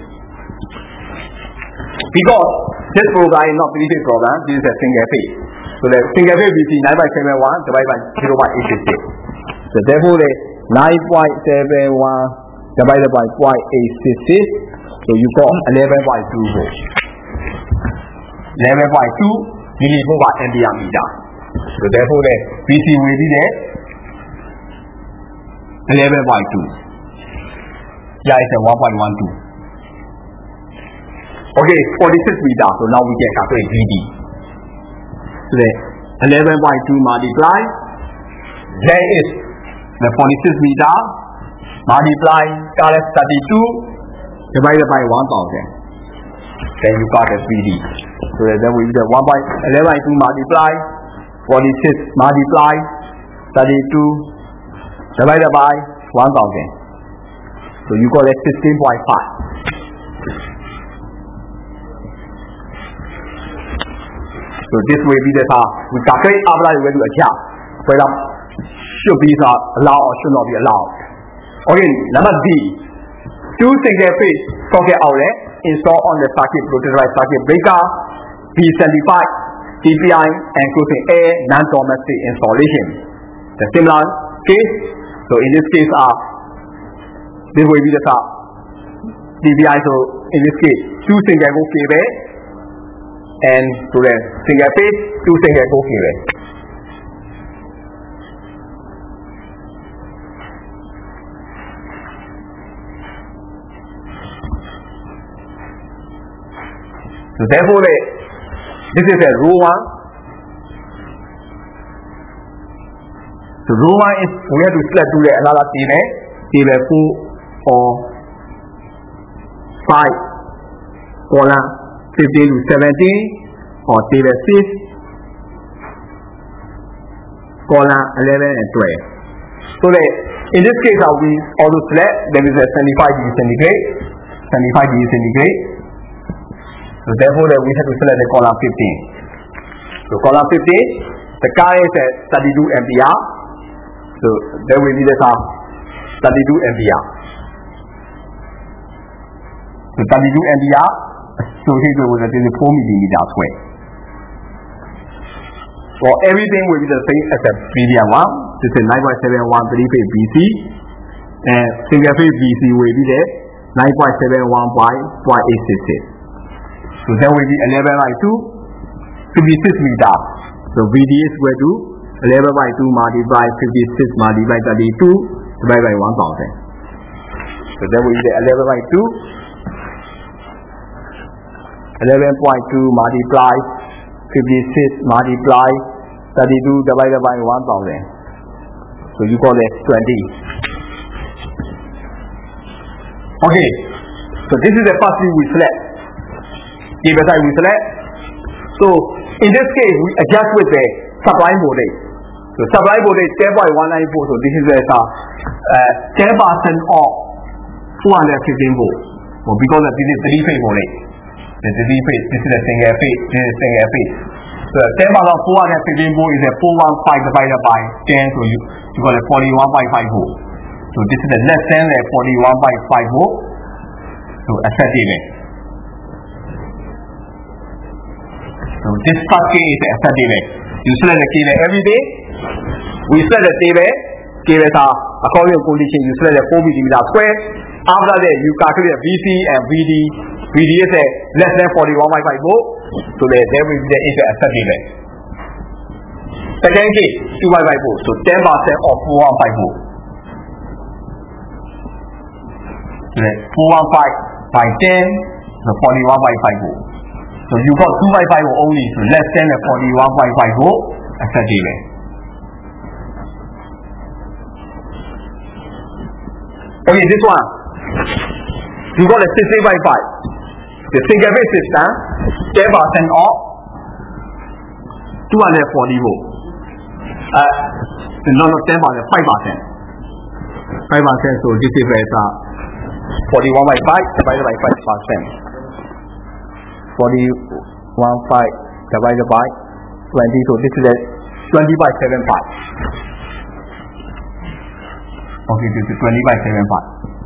Because this program is not three phase program, this is a single phase. So the single phase B C nine point seven one divided by zero point eight six six. So therefore the nine point seven one divided by zero point eight six six. So you got eleven point two volts. eleven point two millivolt per ampere meter. So therefore the B C will be there eleven point two. Yeah, it's a one point one two. Okay, forty-six meter. So now we can calculate V D. So the eleven point two multiply. There is the forty-six meter multiply current thirty-two divided by one thousand. Then you got the V D. So then we do the one by eleven point two multiply forty-six multiply thirty-two divided by one thousand. So you got a sixteen point five. So this will be the time we calculate after we will do a job. Whether should be allowed or should not be allowed. Okay, number D. Two single phase socket outlet install on the circuit prototype circuit breaker B seventy-five T P I and closing A non-domestic installation. The similar case. So in this case, uh, this will be the top T P I. So in this case, two single go cable and to the single phase, two single go cable. So therefore, the, this is a row one. So row one is we have to select to the another table, table four or five, column fifteen to seventeen, or table six, column eleven and twelve. So the, in this case, uh, we also select there is a seventy-five degree centigrade, seventy-five degree centigrade. So therefore, we have to select the column fifteen. So column fifteen, the current is at thirty-two ampere. So there will be the thirty-two ampere. So thirty-two ampere. So here we will four millimeter square. So everything will be the same as the previous one. This is nine point seven one three phase B C, and single phase B C will be the nine point seven one by zero point eight six six. So that will be eleven by two, fifty-six meter. So V D is equal to eleven by two multiplied fifty-six multiplied thirty-two divided by one thousand. So that will be the eleven by two. eleven point two multiplied fifty-six multiplied thirty-two divided by one thousand. So you call it twenty. Okay. So this is the first thing we select. Give us we select. So in this case, we adjust with the supply voltage. So supply voltage ten point one nine four. So this is the uh, ten percent of two hundred fifteen volts. Well, because this is three phase voltage. This is three phase. This is a single phase. This is single phase. So ten percent of four hundred fifteen volts is a four hundred fifteen divided by ten. So you you got a forty-one point five volts. So this is the less than the forty-one point five volts. So accepted. So this first case is a table. You select the cable every day. We select the table. Cables are according to condition. You select the four millimeter square. After that, you calculate V C and V D. V D is a less than forty-one point five volt. So there, there will be the is a table. Second case, two point five volt. So ten percent of four hundred fifteen volt. So four hundred fifteen by ten, so forty-one point five volt. So you got two point five volt only, so less than the forty-one point five volt, acceptable. Okay, this one. You got a sixteen point five. The single phase system, ten percent off, two hundred forty volt. Uh, No, not ten percent, five percent. five percent, so this is uh, forty-one by five divided by five percent. forty-one by five divided by twenty, so this is a twenty by seven five. Okay, this is twenty by seven five.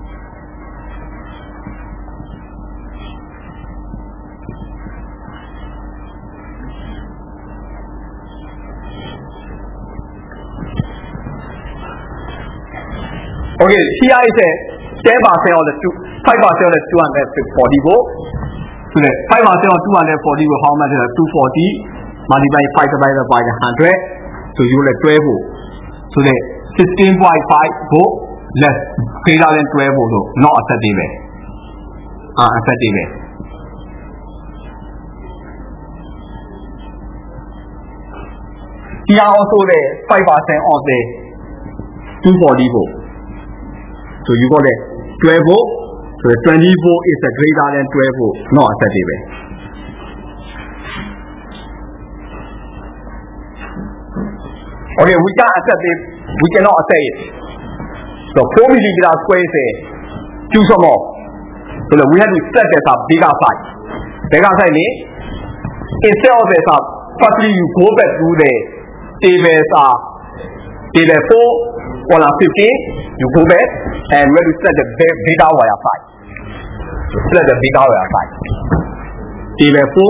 Okay, here is a ten percent of the two, five percent of the two hundred forty volt. So the five percent of two hundred forty volt, how much is it? two forty multiplied five divided by the one hundred. So you will have twelve volt. So the sixteen point five volt less greater than twelve volt, so not acceptable. Uh, acceptable. Here also the five percent of the two forty volt. So you got a twelve volt, so the twenty volt is a greater than twelve volt, not acceptable. Okay, we can't accept it, we cannot accept it. So four millimeter square is a two some more. So that we have to set this up bigger size. Bigger size means instead of this up, firstly you go back to the tables are table four, column fifteen, you go back and we have to set the bigger wire size. So set the bigger wire size. Table four.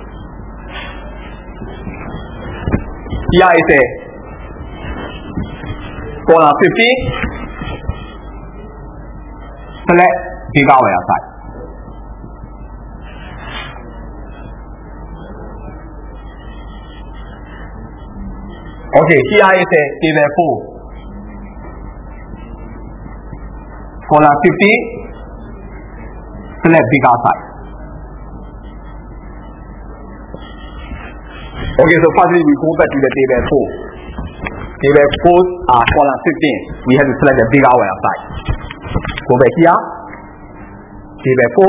Here is a column fifteen. Select bigger wire size. Okay, here is a table four. Column fifteen, select bigger size. Okay, so firstly we go back to the table four. Table four are column fifteen. We have to select the bigger wire size. Go back here. Table four.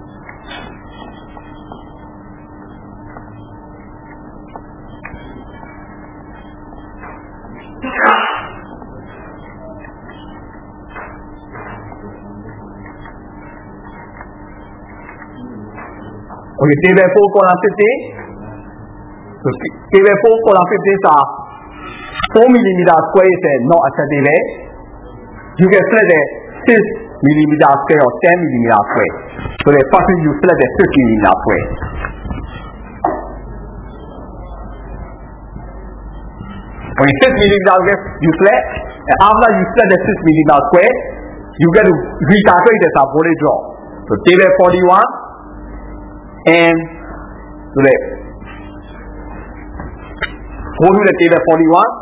Okay, table four column fifteen. So table four column fifteen are four millimeter square is not acceptable. You can select the six millimeter square or ten millimeter square. So the first you select the six millimeter square. Okay, six millimeter square you select, and after you select the six millimeter square, you get to recalculate the voltage drop. So table forty-one. And to the go to the table forty-one.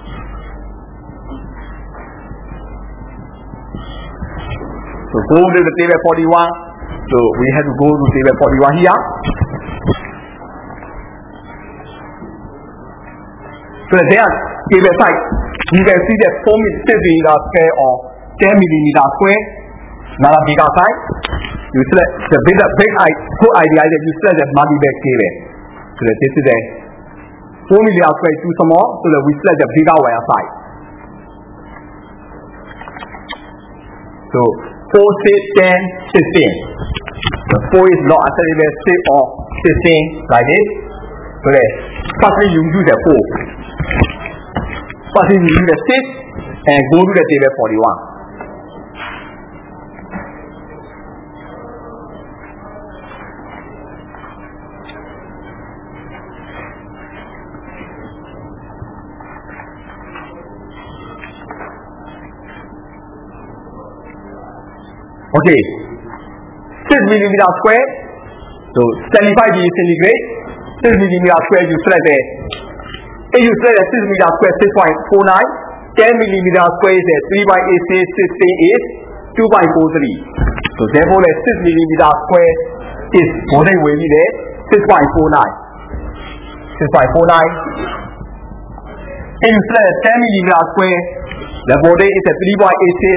So go to the table forty-one. So we have to go to table forty-one here. So there, table side, you can see the four millimeter square or ten millimeter square. Not a bigger size. You select the big, big good idea is that you select the multi-back cable. So that this is a four millimeter square too small, so that we select the bigger wire size. So four, six, ten, sixteen. The four is not acceptable, six or sixteen like this. So that firstly you use the four. Firstly you use the six and go to the table forty-one. Okay, six millimeter square, so seventy-five degrees centigrade, six millimeter square you select the, if you select the six millimeter square six point four nine, ten millimeter square is three point eight six, sixteen is two point four three. So therefore the six millimeter square is voltage will be there six point four nine. six point four nine. If you select the ten millimeter square, the voltage is three point eight six.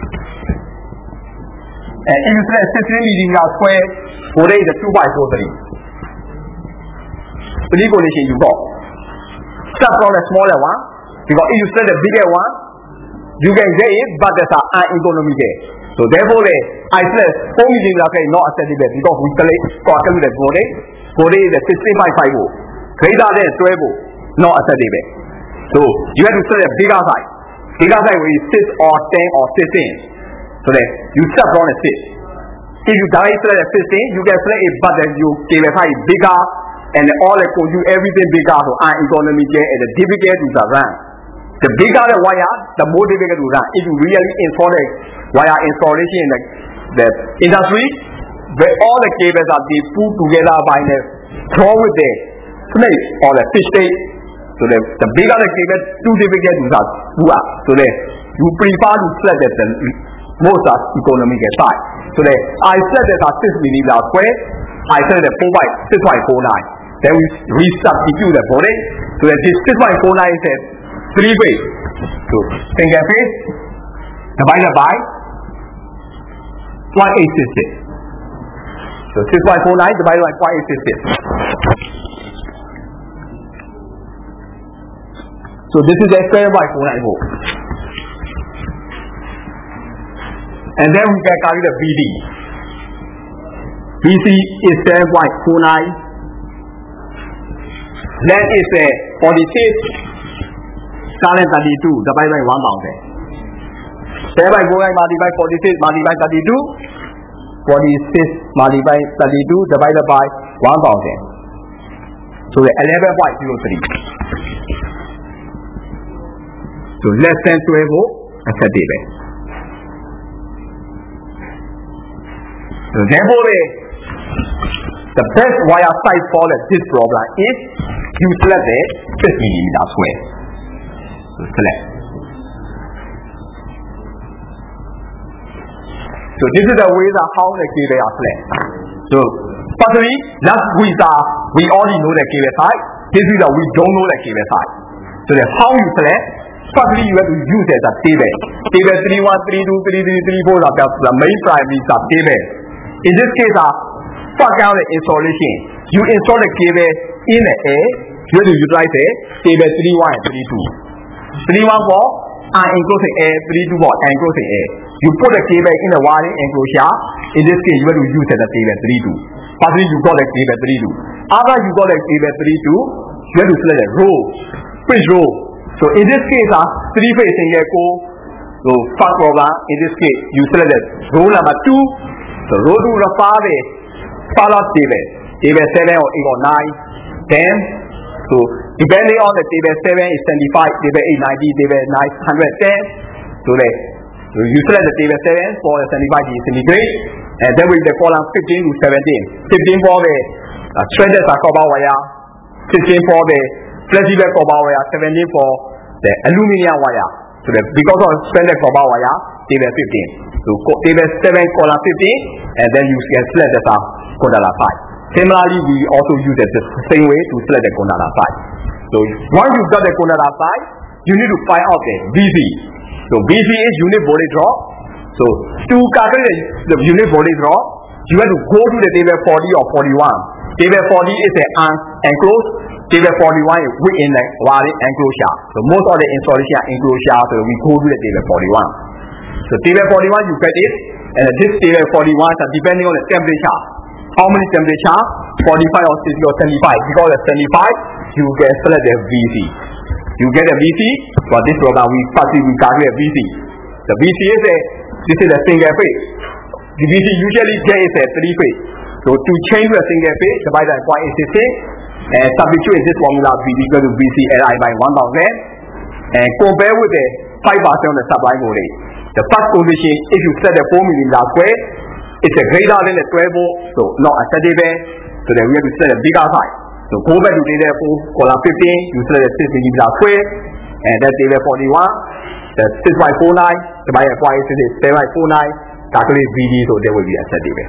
And if you select sixteen millimeter square, voltage is two point four three. Three conditions you got. Start from the smaller one, Because if you select the bigger one, you can get it, but there's an uneconomy there. So therefore, the I select four millimeter okay, not acceptable because we select calculate the body. Body is the sixteen point five. Greater than twelve, not acceptable. So you have to select a bigger size. Bigger size will be six or ten or sixteen. So that you start from a six. If you directly select a sixteen, you can select it, but then you give a size bigger and all the code you everything bigger so uneconomy there and the difficult to run. The bigger the wire, the more difficult to run. If you really install the wire installation in the, the industry, where all the cables are they put together by the throw with the snake or the fish tape. So the, the bigger the cable, too difficult to run. So the, you prefer to select the most economic size. So the I select the six millimeter square, I select the four by six point four nine. Then we resubstitute the body. So that this six point four nine is three way. So single phase divided by one eight six six. So six point four nine divided by one eight six six. So this is a seven point four nine volt. And then we can carry the V D. V C is seven point four nine. Then is a forty-six. Current thirty-two divided by one thousand. seven by four multiplied by forty-six multiplied by thirty-two. forty-six multiplied by thirty-two divided by one thousand. So the eleven point zero three. So less than twelve volt acceptable. So therefore the, the best wire size for this problem is you select the six millimeter square. Select. So this is the way that how the cable are select. So firstly, last we are we already know the cable size. This is that we don't know the cable size. So the how you select. Firstly, you have to use it as a table. Table three one, three two, three three, three four are the main primary sub table. In this case, uh, fuck out the installation. You install the cable in the air. You have to utilize the table three one and three two. three one for enclosing air, three two for enclosing air. You put the cable in the wiring enclosure. In this case, you have to use it as a table three two. Firstly, you got the cable three two. After you got the cable three two, you have to select the row. Which row? So in this case, uh, three phase single core. So first problem, in this case, you select the row number two. So row two refer the follow table. Table seven or eight or nine. Then, so depending on the table seven is seventy-five, table eight ninety, table nine one hundred ten. So the so you select the table seven for the seventy-five degree centigrade, and then with the column fifteen to seventeen. fifteen for the uh, threaded copper wire, sixteen for the flexible copper wire, seventeen for the aluminum wire. So the because of threaded copper wire, table fifteen. So table seven column fifteen, and then you can select the conductor five. Similarly, we also use it the same way to select the conductor five. So once you've got the conductor five, you need to find out the V C. So V C is unit body drop. So to calculate the unit body drop, you have to go to the table forty or forty-one. Table forty is an enclosed. Table forty-one is within the wiring enclosure. So most of the installation are enclosure, so we go to the table forty-one. So table forty-one you get it, and this table forty-one is depending on the temperature. How many temperature? forty-five or sixty or seventy-five. Because of seventy-five, you can select the V C. You get a V C. For this program, we firstly we calculate a V C. The V C is a this is a single phase. The V C usually J is a three phase. So to change to a single phase, divide by point eight six six, and substitute this formula V equal to V C L I by one thousand, and compare with the five percent of the supply voltage. The first condition, if you set the four millimeter square, it's a greater than the twelve volt, so not acceptable. So then we have to set a bigger size. So go back to table four, column fifteen, you select the six millimeter square, and then table forty-one, the six point four nine, divided by seven point four nine, calculate V D, so they will be acceptable.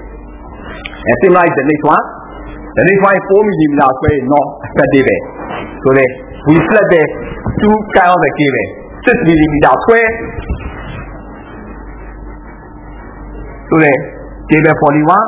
And similarly, the next one, the next one is four millimeter square is not acceptable. So then we select the two kind of the cable, six millimeter square. So then table forty-one,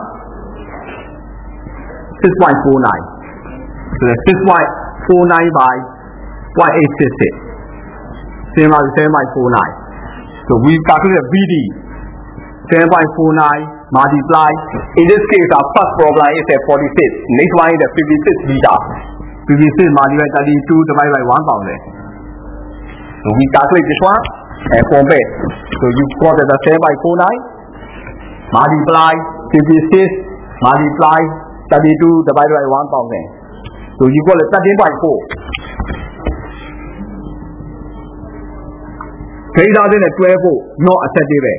six point four nine. So the six point four nine by one eight six six. same as seven point four nine. So we calculate V D seven point four nine multiply. In this case, our first problem is a forty-six. Next one is a fifty-six meter. fifty-six multiplied thirty-two divided by one thousand. So we calculate this one and compare. So you got the seven point four nine multiply fifty-six multiply thirty-two divided by one thousand. So you got the thirteen point four. Greater than twelve, not acceptable.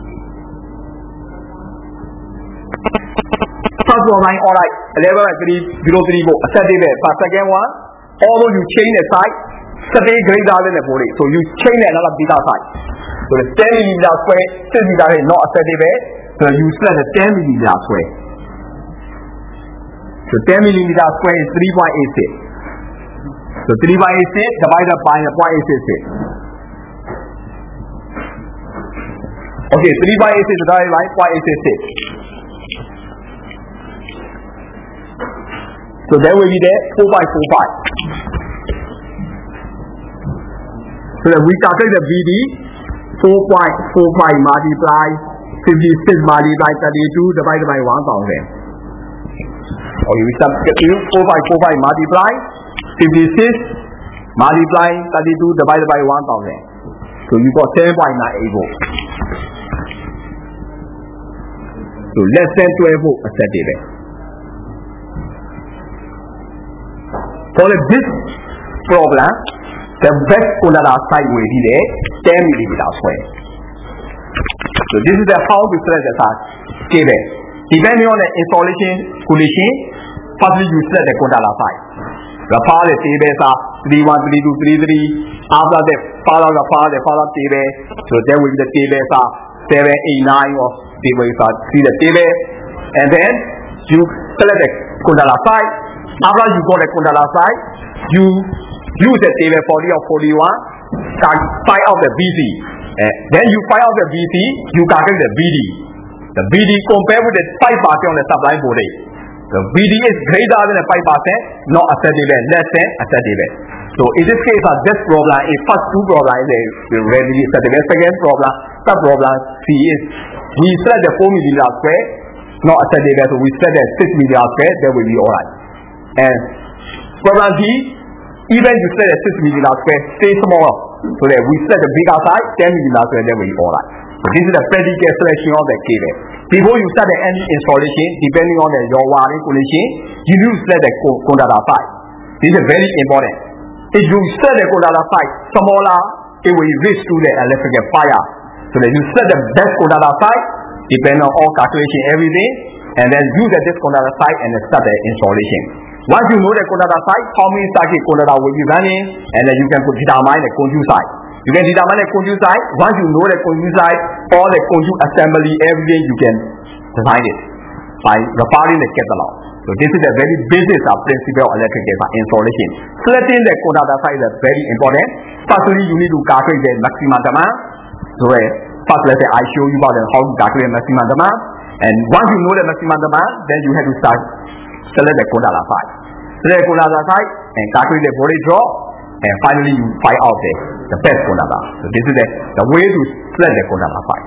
First one, alright, eleven point three zero three, acceptable. But second one, although you change the side, stay greater than the body. So you change another bigger side. So the ten millimeter square, six meter is not acceptable. So you select the ten millimeter square. So ten millimeter square is three point eight six. So three point eight six divided by zero point eight six six. Okay, three point eight six divided by zero point eight six six. So there will be there four point four five. So that we calculate the V D four point four five multiply fifty-six multiply thirty-two divided by one thousand. Okay, we substitute four point four five multiply fifty-six multiply thirty-two divided by one thousand. So you got seven point nine eight volts. So less than twelve volt acceptable. For this problem, the best polar side will be the ten millimeter square. So this is the how to select the side cable. Depending on the installation condition, firstly you select the controller side. The power the tables are three one, three two, three three. After the power the power the power table, so there will be the tables are seven, eight, nine or table is see the table, and then you select the controller side. After you got the controller side, you use the table forty or forty-one, find out the V C. Uh, then you find out the V C, you calculate the V D. The V D compared with the five percent on the supply voltage. The V D is greater than the five percent, not acceptable, less than acceptable. So in this case, uh, this problem is first two problems is readily acceptable. Second problem, third problem C is we select the four millimeter square, not acceptable, so we select the six millimeter square, that will be alright. And problem D, even you select the six millimeter square, stay smaller, so that we select the bigger side, ten millimeter square, that will be alright. So this is the practical selection of the cable. Before you start any installation, depending on the, your wiring condition, you need to select the controller side. This is very important. If you select the controller side smaller, it will reach to the electrical fire. So that you select the best controller side, depending on all calculation, everything, and then use the this controller side and then start the installation. Once you know the controller side, how many circuit controller will be running, and then you can put determine the conduit side. You can determine the conduit side. Once you know the conduit side, all the conduit assembly, everything you can design it by referring the catalog. So this is a very basic uh, principle of electrical installation. Selecting the conductor side is very important. Firstly, you need to calculate the maximum demand. So uh, first, let's say I show you about how to calculate maximum demand. And once you know the maximum demand, then you have to start select the conductor side. Select the conductor side and calculate the voltage drop. And finally, you find out the, the best conductor. So this is the, the way to select the conductor side.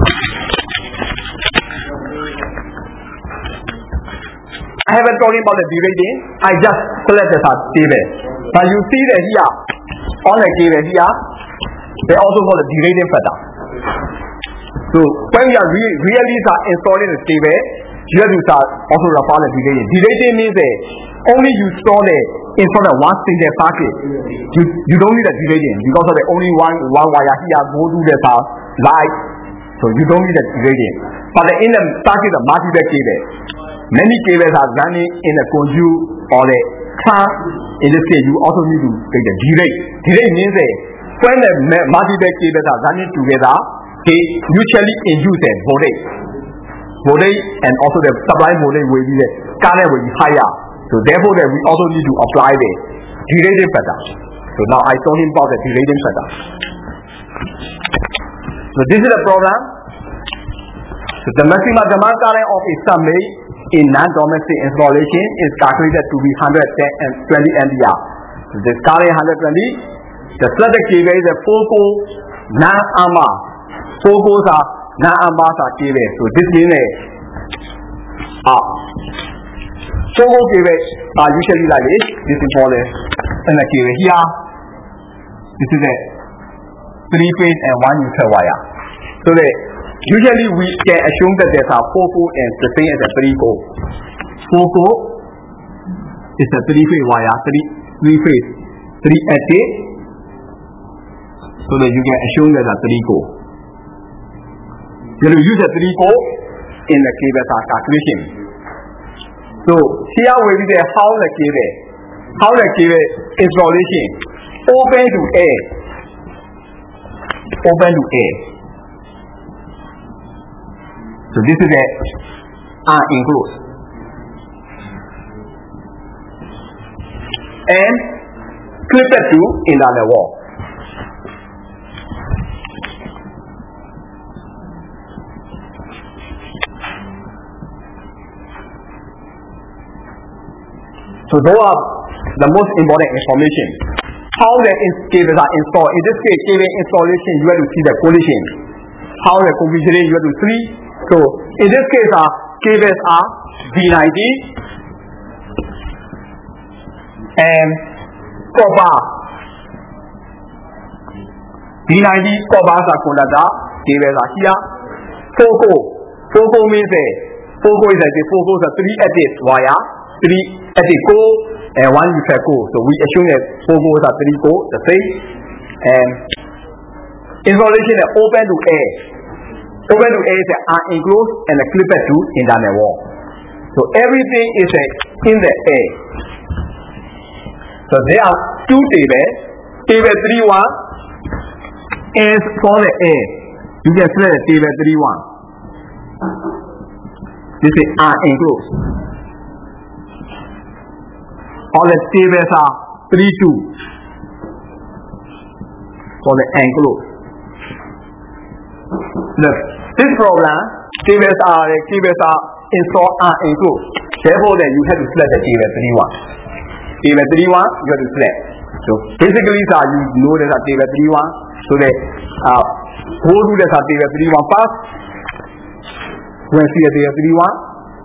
I haven't talking about the derating. I just select the table. But you see that here, on the cable here, they also got the derating factor. So when we are re really start installing the cable, you have to start also refer the derating. Derating means that only you install the install the one single circuit. You you don't need the derating because of the only one one wire here go to the light. So you don't need the derating. But in the circuit, the multi-back cable. Many cables are running in the conduit or the car. In this case, you also need to take the derate. Derate means that when the multi-back cables are running together, they mutually induce a voltage. Voltage and also the supply voltage will be the current will be higher. So therefore, that we also need to apply the derating factor. So now I told him about the derating factor. So this is the program. So the maximum demand current of a submate in non-domestic installation is calculated to be one hundred ten and twenty ampere. So this current one hundred twenty The selected cable is a four core non-armor. Four cores are non-armor cable. So this means a ah. Four core cable are usually like this. This is for the and the cable here. This is a three phase and one neutral wire. So the usually we can assume that there's a four core and the same as a three core. Four core is a three phase wire, three three phase, three active. So that you can assume there's a three core. You will use a three core in the cable calculation. So here will be the how the cable, how the cable installation open to air, open to air. So this is a R enclosed and clipped to internal wall. So those are the most important information. How the cables are installed. In this case, cable installation, you have to see the collision. How the configuration, you have to see. So in this case, uh, cables are V ninety and copper. V ninety copper conductor cables are here. Four core. Four core means a four core is a four core is a three active wire, three active core and one neutral core. So we assume that four cores are three core, the same. And installation is open to air. Open to air is an enclosed and a clipped to internal wall. So everything is a, in the air. So there are two tables. Table three one is for the air. You can select table three one. This is unenclosed. All the tables are three two for the enclosed. Look, this program, tables are tables are installed unenclosed. Therefore, then you have to select the table three one. Table three one, you have to select. So basically, sir, you know that a table three one. So the uh, go to the table three one first. When see the table three one.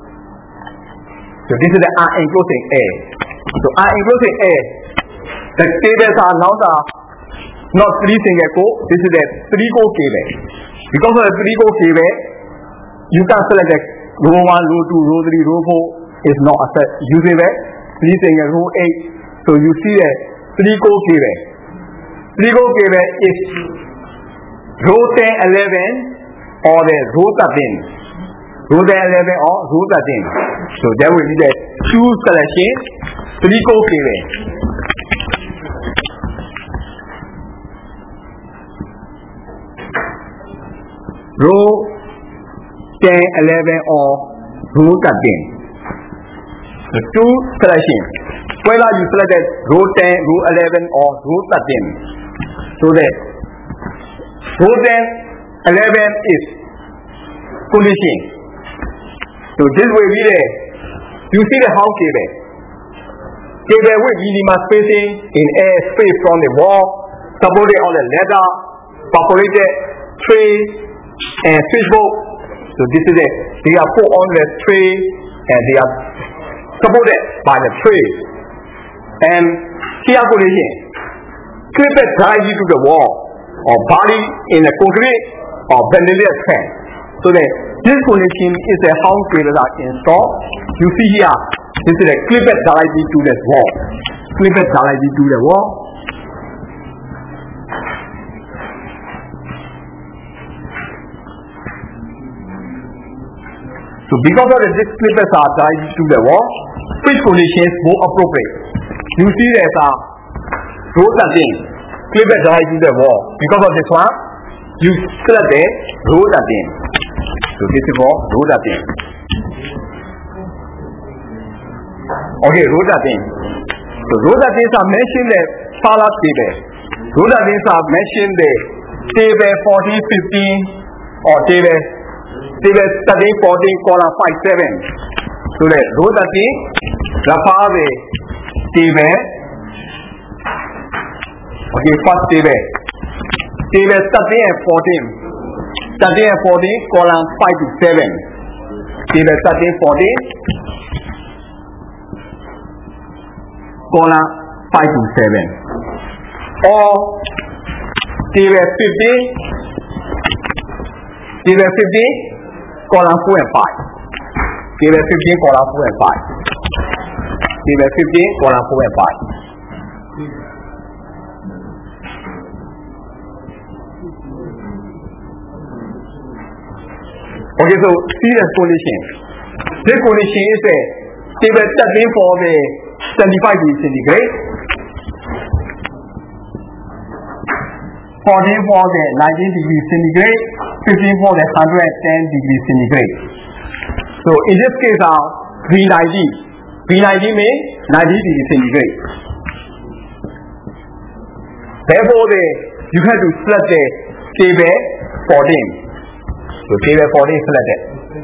So this is the unenclosing air. So unenclosing air. The tables are now the not three single core. This is a three core cable. Because of the three core cable, you can select the row one, row two, row three, row four is not usable. Three single row eight. So you see the three core cable. Three core cable is row ten, eleven or the row thirteen. Row ten, eleven or row thirteen. So there will be the two selection. Three core cable. Row ten, eleven or row thirteen. The two selections. Whether you selected row ten, row eleven or row thirteen. So that row ten, eleven is collision. So this will be the, you see the house cable. Cable with minimum spacing in air space from the wall, supported on the ladder, perforated tray and switchboard. So this is it. They are put on the tray and they are supported by the tray. And here collision. Clip it directly to the wall or body in a concrete or ventilated fan. So that this collision is a house cable that installed. You see here, this is a clip it directly to the wall. Clip it directly to the wall. So because of the these clippers are directly to the wall, which collision is more appropriate? You see there's a row thirteen, clipper directly to the wall. Because of this one, you select the row thirteen. So this is for row thirteen. Okay, row thirteen. So row thirteen are mentioned the Salah table. Row thirteen are mentioned the table fourteen, fifteen or table table thirteen, fourteen, column five, seven. So the row thirteen, the father table Okay, first table. Table thirteen and fourteen. thirteen and fourteen, column five to seven. Table thirteen, fourteen. Column five to seven. Or table fifteen. Table fifteen, column four and five. Table fifteen, column four and five. Table fifteen, column four and five. Okay, so see the condition. This condition is a table thirteen for the seventy-five degree centigrade, fourteen for the nineteen degree centigrade, fifteen for the one hundred ten degree centigrade. So in this case, uh, B ninety. B ninety means ninety degree centigrade. Therefore, the, you have to select the table fourteen. So table fourteen is selected.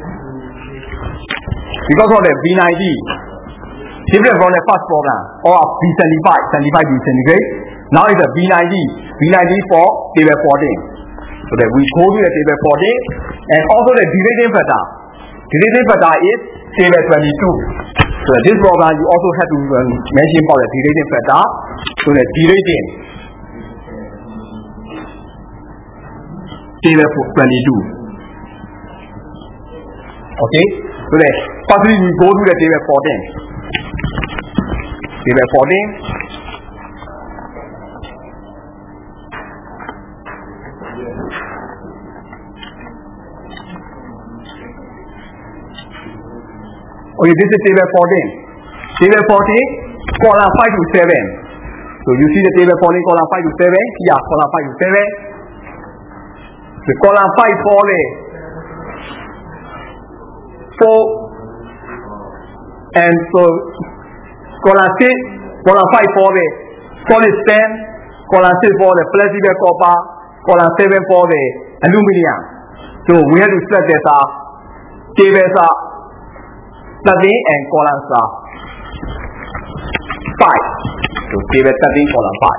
Because of the B ninety, different from the first program, or B seventy-five, seventy-five degree centigrade. Now it's a B ninety, B ninety for table fourteen. So that we go to the table fourteen, and also the dividing factor. Dividing factor is table twenty-two. So this program you also have to um, mention about the dividing factor. So the dividing table twenty-two. Okay, so then firstly we go to the table fourteen. Table fourteen. Okay, this is table fourteen. Table fourteen, column five to seven. So you see the table fourteen, column five to seven. Yeah, column five to seven. The column five for the four, and so column six, column five for the solid stem, column six for the flexible copper, column seven for the aluminum. So we have to set this up. Tables are thirteen and columns are five. So table thirteen, column five.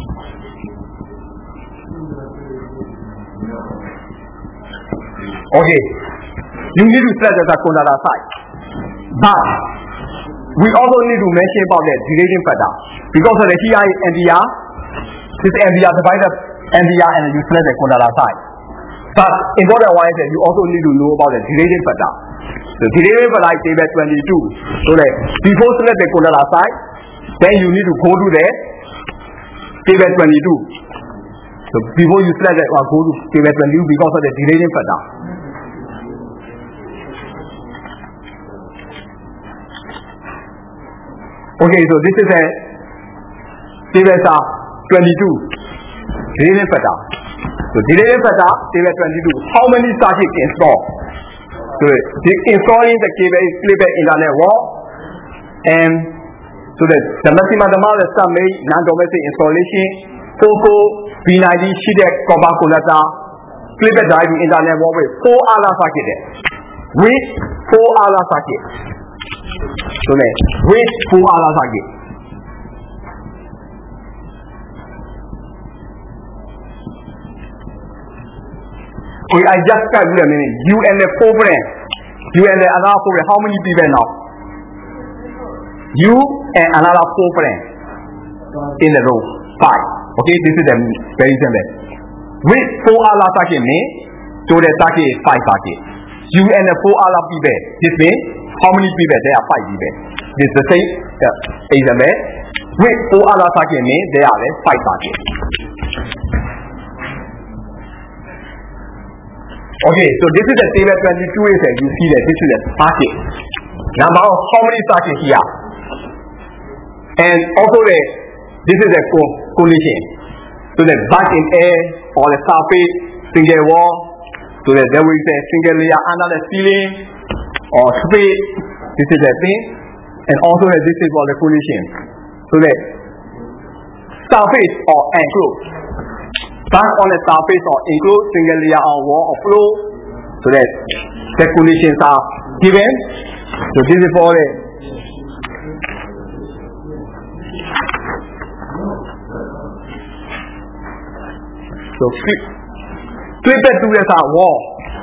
Okay. You need to set as a Kondala side. But we also need to mention about the dividing factor. Because of the T I and D R, this M D R divided M D R and you select the Kondala side. But important one is that you also need to know about the dividing factor. The dividing factor is table twenty-two. So that before select the Kondala side, then you need to go to the table twenty-two. So before you select that, go to table twenty-two because of the dividing factor. Okay, so this is a table twenty-two. Dividing factor. So dividing factor, table twenty-two. How many circuits installed? So installing the cable is clipped internet wall, and so the, the maximum amount of some made non-domestic installation, FOCO B ninety sheeted copper connector, clipped drive internet wall with four other circuits. With four other circuits. So then, with four other circuits. Okay, I just got you a minute. You and the four friends. You and the other four friends. How many people now? You and another four friends in the room. Five. Okay, this is the very simple. With four other circuits means, so the circuit is five circuits. You and the four other people. This means, how many people? There are five people. This is the same uh, example. With four other circuits means, there are five circuits. Okay, so this is the table twenty-two is that you see that this is a circuit. Now how many circuits here? And also the this is a collision. So the back in air or the surface, single wall, so that there is a single layer under the ceiling or space. This is the thing. And also that this is for the collision. So the surface or enclosed. Back on the surface or enclosed, single layer or wall or floor, so that the conditions are given. So this is for the So flip, flip it to the wall.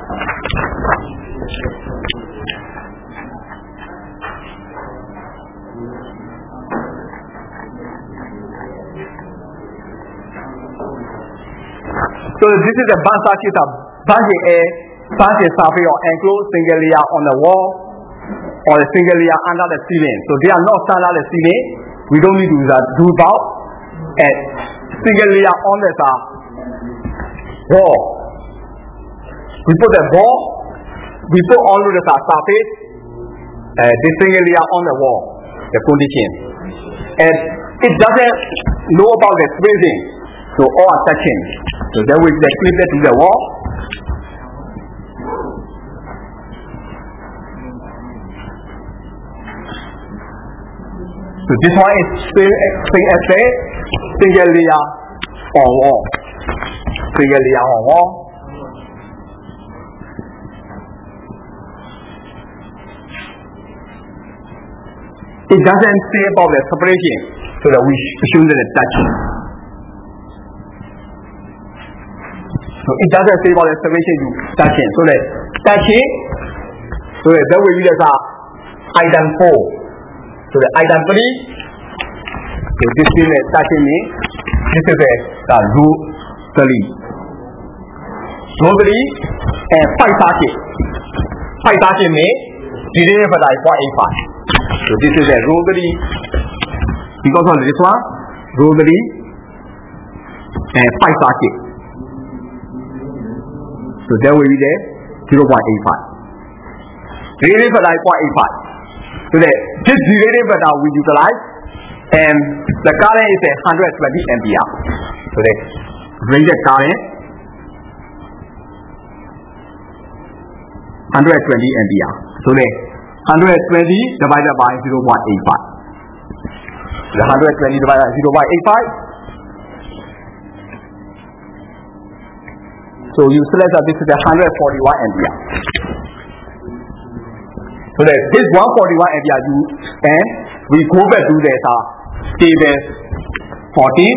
So this is a band circuit of bunching a bunching surface or enclosed single layer on the wall or a single layer under the ceiling. So they are not standard the ceiling. We don't need to do that. Do about a single layer on the wall. We put the ball, we put all of the surface, uh, the single layer on the wall, the condition. And it doesn't know about the spacing. So all are touching. So then we just clip it to the wall. So this one is same as a single layer on wall. Single layer on wall. It doesn't say about the separation, so that we should the touching. So it doesn't say about the separation to touching. So that touching, so that then we use as item four. So the item three, so this is the touching me. This is the, the rule three. Rule three and five touching. Five touching me, divided by like one eight five. So this is the rule three. Because of this one, rule three and five touching. So there will be the zero point eight five. Divided by like one eight five. So that this derivative that we utilize, and the current is a one hundred twenty ampere. So the rated current one hundred twenty ampere. So the one hundred twenty divided by zero point eight five. The one hundred twenty divided by zero point eight five. So you select that this is a one hundred forty-one ampere. So that this one hundred forty-one ampere you and we go back to the uh, table fourteen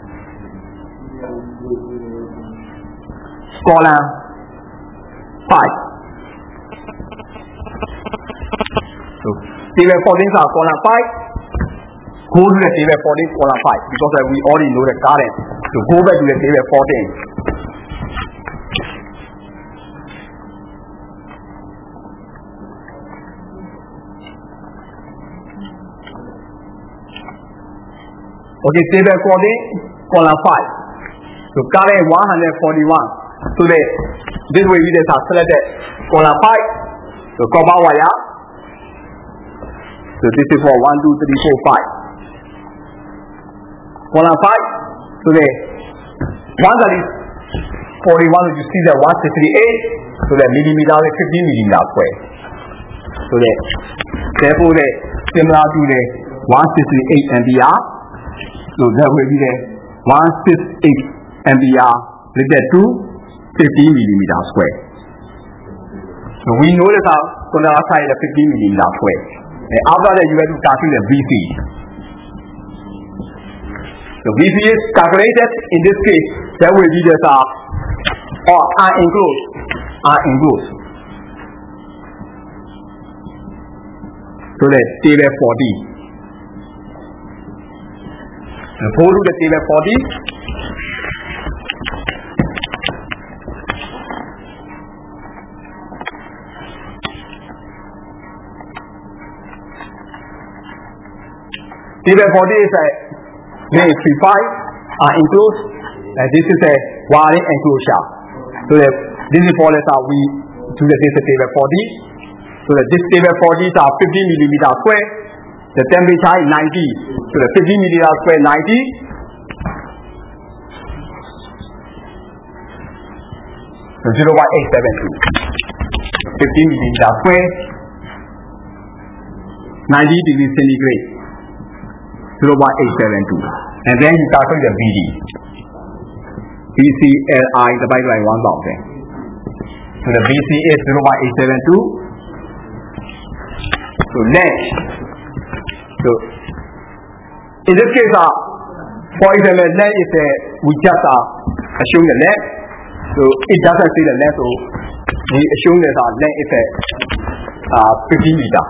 column five. So table fourteen is column five. Go to the table fourteen column five because uh, we already know the current. So go back to the table fourteen. Okay, table fourteen, column five. So current one hundred forty-one. So the, this way we just selected column five. So copper wire. So this is for one, two, three, four, five. Column five. So the one that is forty-one, you see the one sixty-eight. So the millimeter is fifteen millimeter square. So the therefore the similar to the one sixty-eight ampere. So that will be the one sixty-eight ampere related to fifteen millimeter square. So we know that our solar side is fifteen millimeter square. And after that you have to calculate the V C. So V C is calculated in this case. That will be just uh, or are enclosed. Are enclosed. So that's table forty. Go to the table forty. Table forty is a main three five are enclosed, and this is a wiring enclosure. So that this is for us uh, we do the this table forty. So that this table forty is are fifty millimeter square. The temperature is ninety. So the fifty millimeter square ninety. So zero point eight seven two. fifty millimeter square. ninety degrees centigrade. zero point eight seven two. And then you calculate the V D. V C L I divided by one thousand. So the V C is zero point eight seven two. So next. So in this case, uh, for example, length is a we just are assume the length. So it doesn't say the length, so we assume that our length is at uh, fifty meter.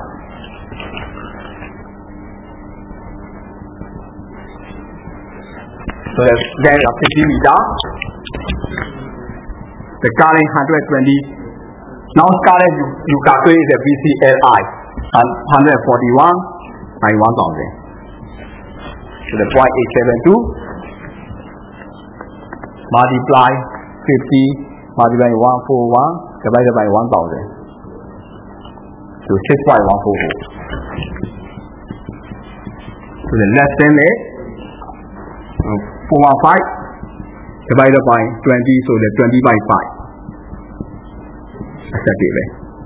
So that's length of fifty meter. The current one hundred twenty. Now current you, you calculate the V C L I and one hundred forty-one by one thousand. So the point eight seven two multiply fifty multiply one forty-one divided by one thousand. So six point one four four. So the less than is four hundred fifteen divided by twenty, so the twenty by five. Accepted.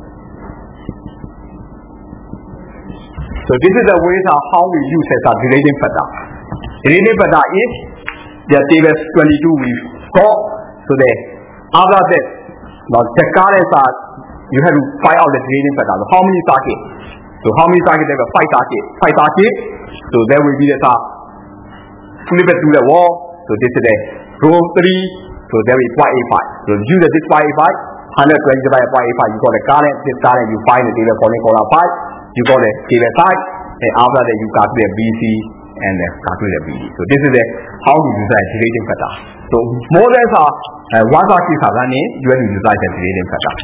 So this is the way of how we use as a dilating factor. Dilating factor is the table twenty-two we got. So the after that, now the currents are you have to find out the dilating factor. So how many circuits? So how many circuits? There are five circuits. Five circuits. So there will be the flip it to the wall. So this is the row three. So there is point eight five. So use this point eight five. one hundred twenty divided by point eight five. You got the current. This current you find the table calling column five. You got the table five. And after that you calculate B C and then calculate B D. So this is the how to use the dilating factor. So more than uh, one circuit are running, you have to use the dilating factor.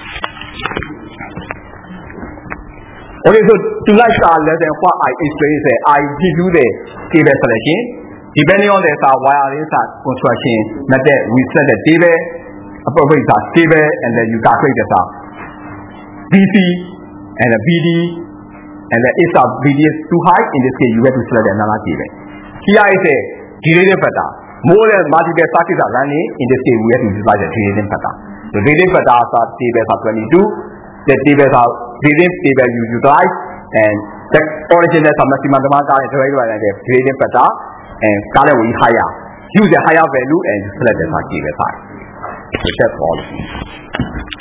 Okay, so to like uh, less than what I explained, is I give you the table selection. Depending on the uh, wireless uh, construction method, we set the table, appropriate uh, table, and then you calculate the uh, B C and the B D. And then if the B D is too high, in this case you have to select another table. Here is a dilating factor. More than multiple circuits are running, in this case we have to utilize the dilating factor. The dilating factor are tables are twenty-two. The tables are dilating table you utilize, and the original is maximum demand current divided by the dilating factor, and current will be higher. Use a higher value and select the table size. So that's all.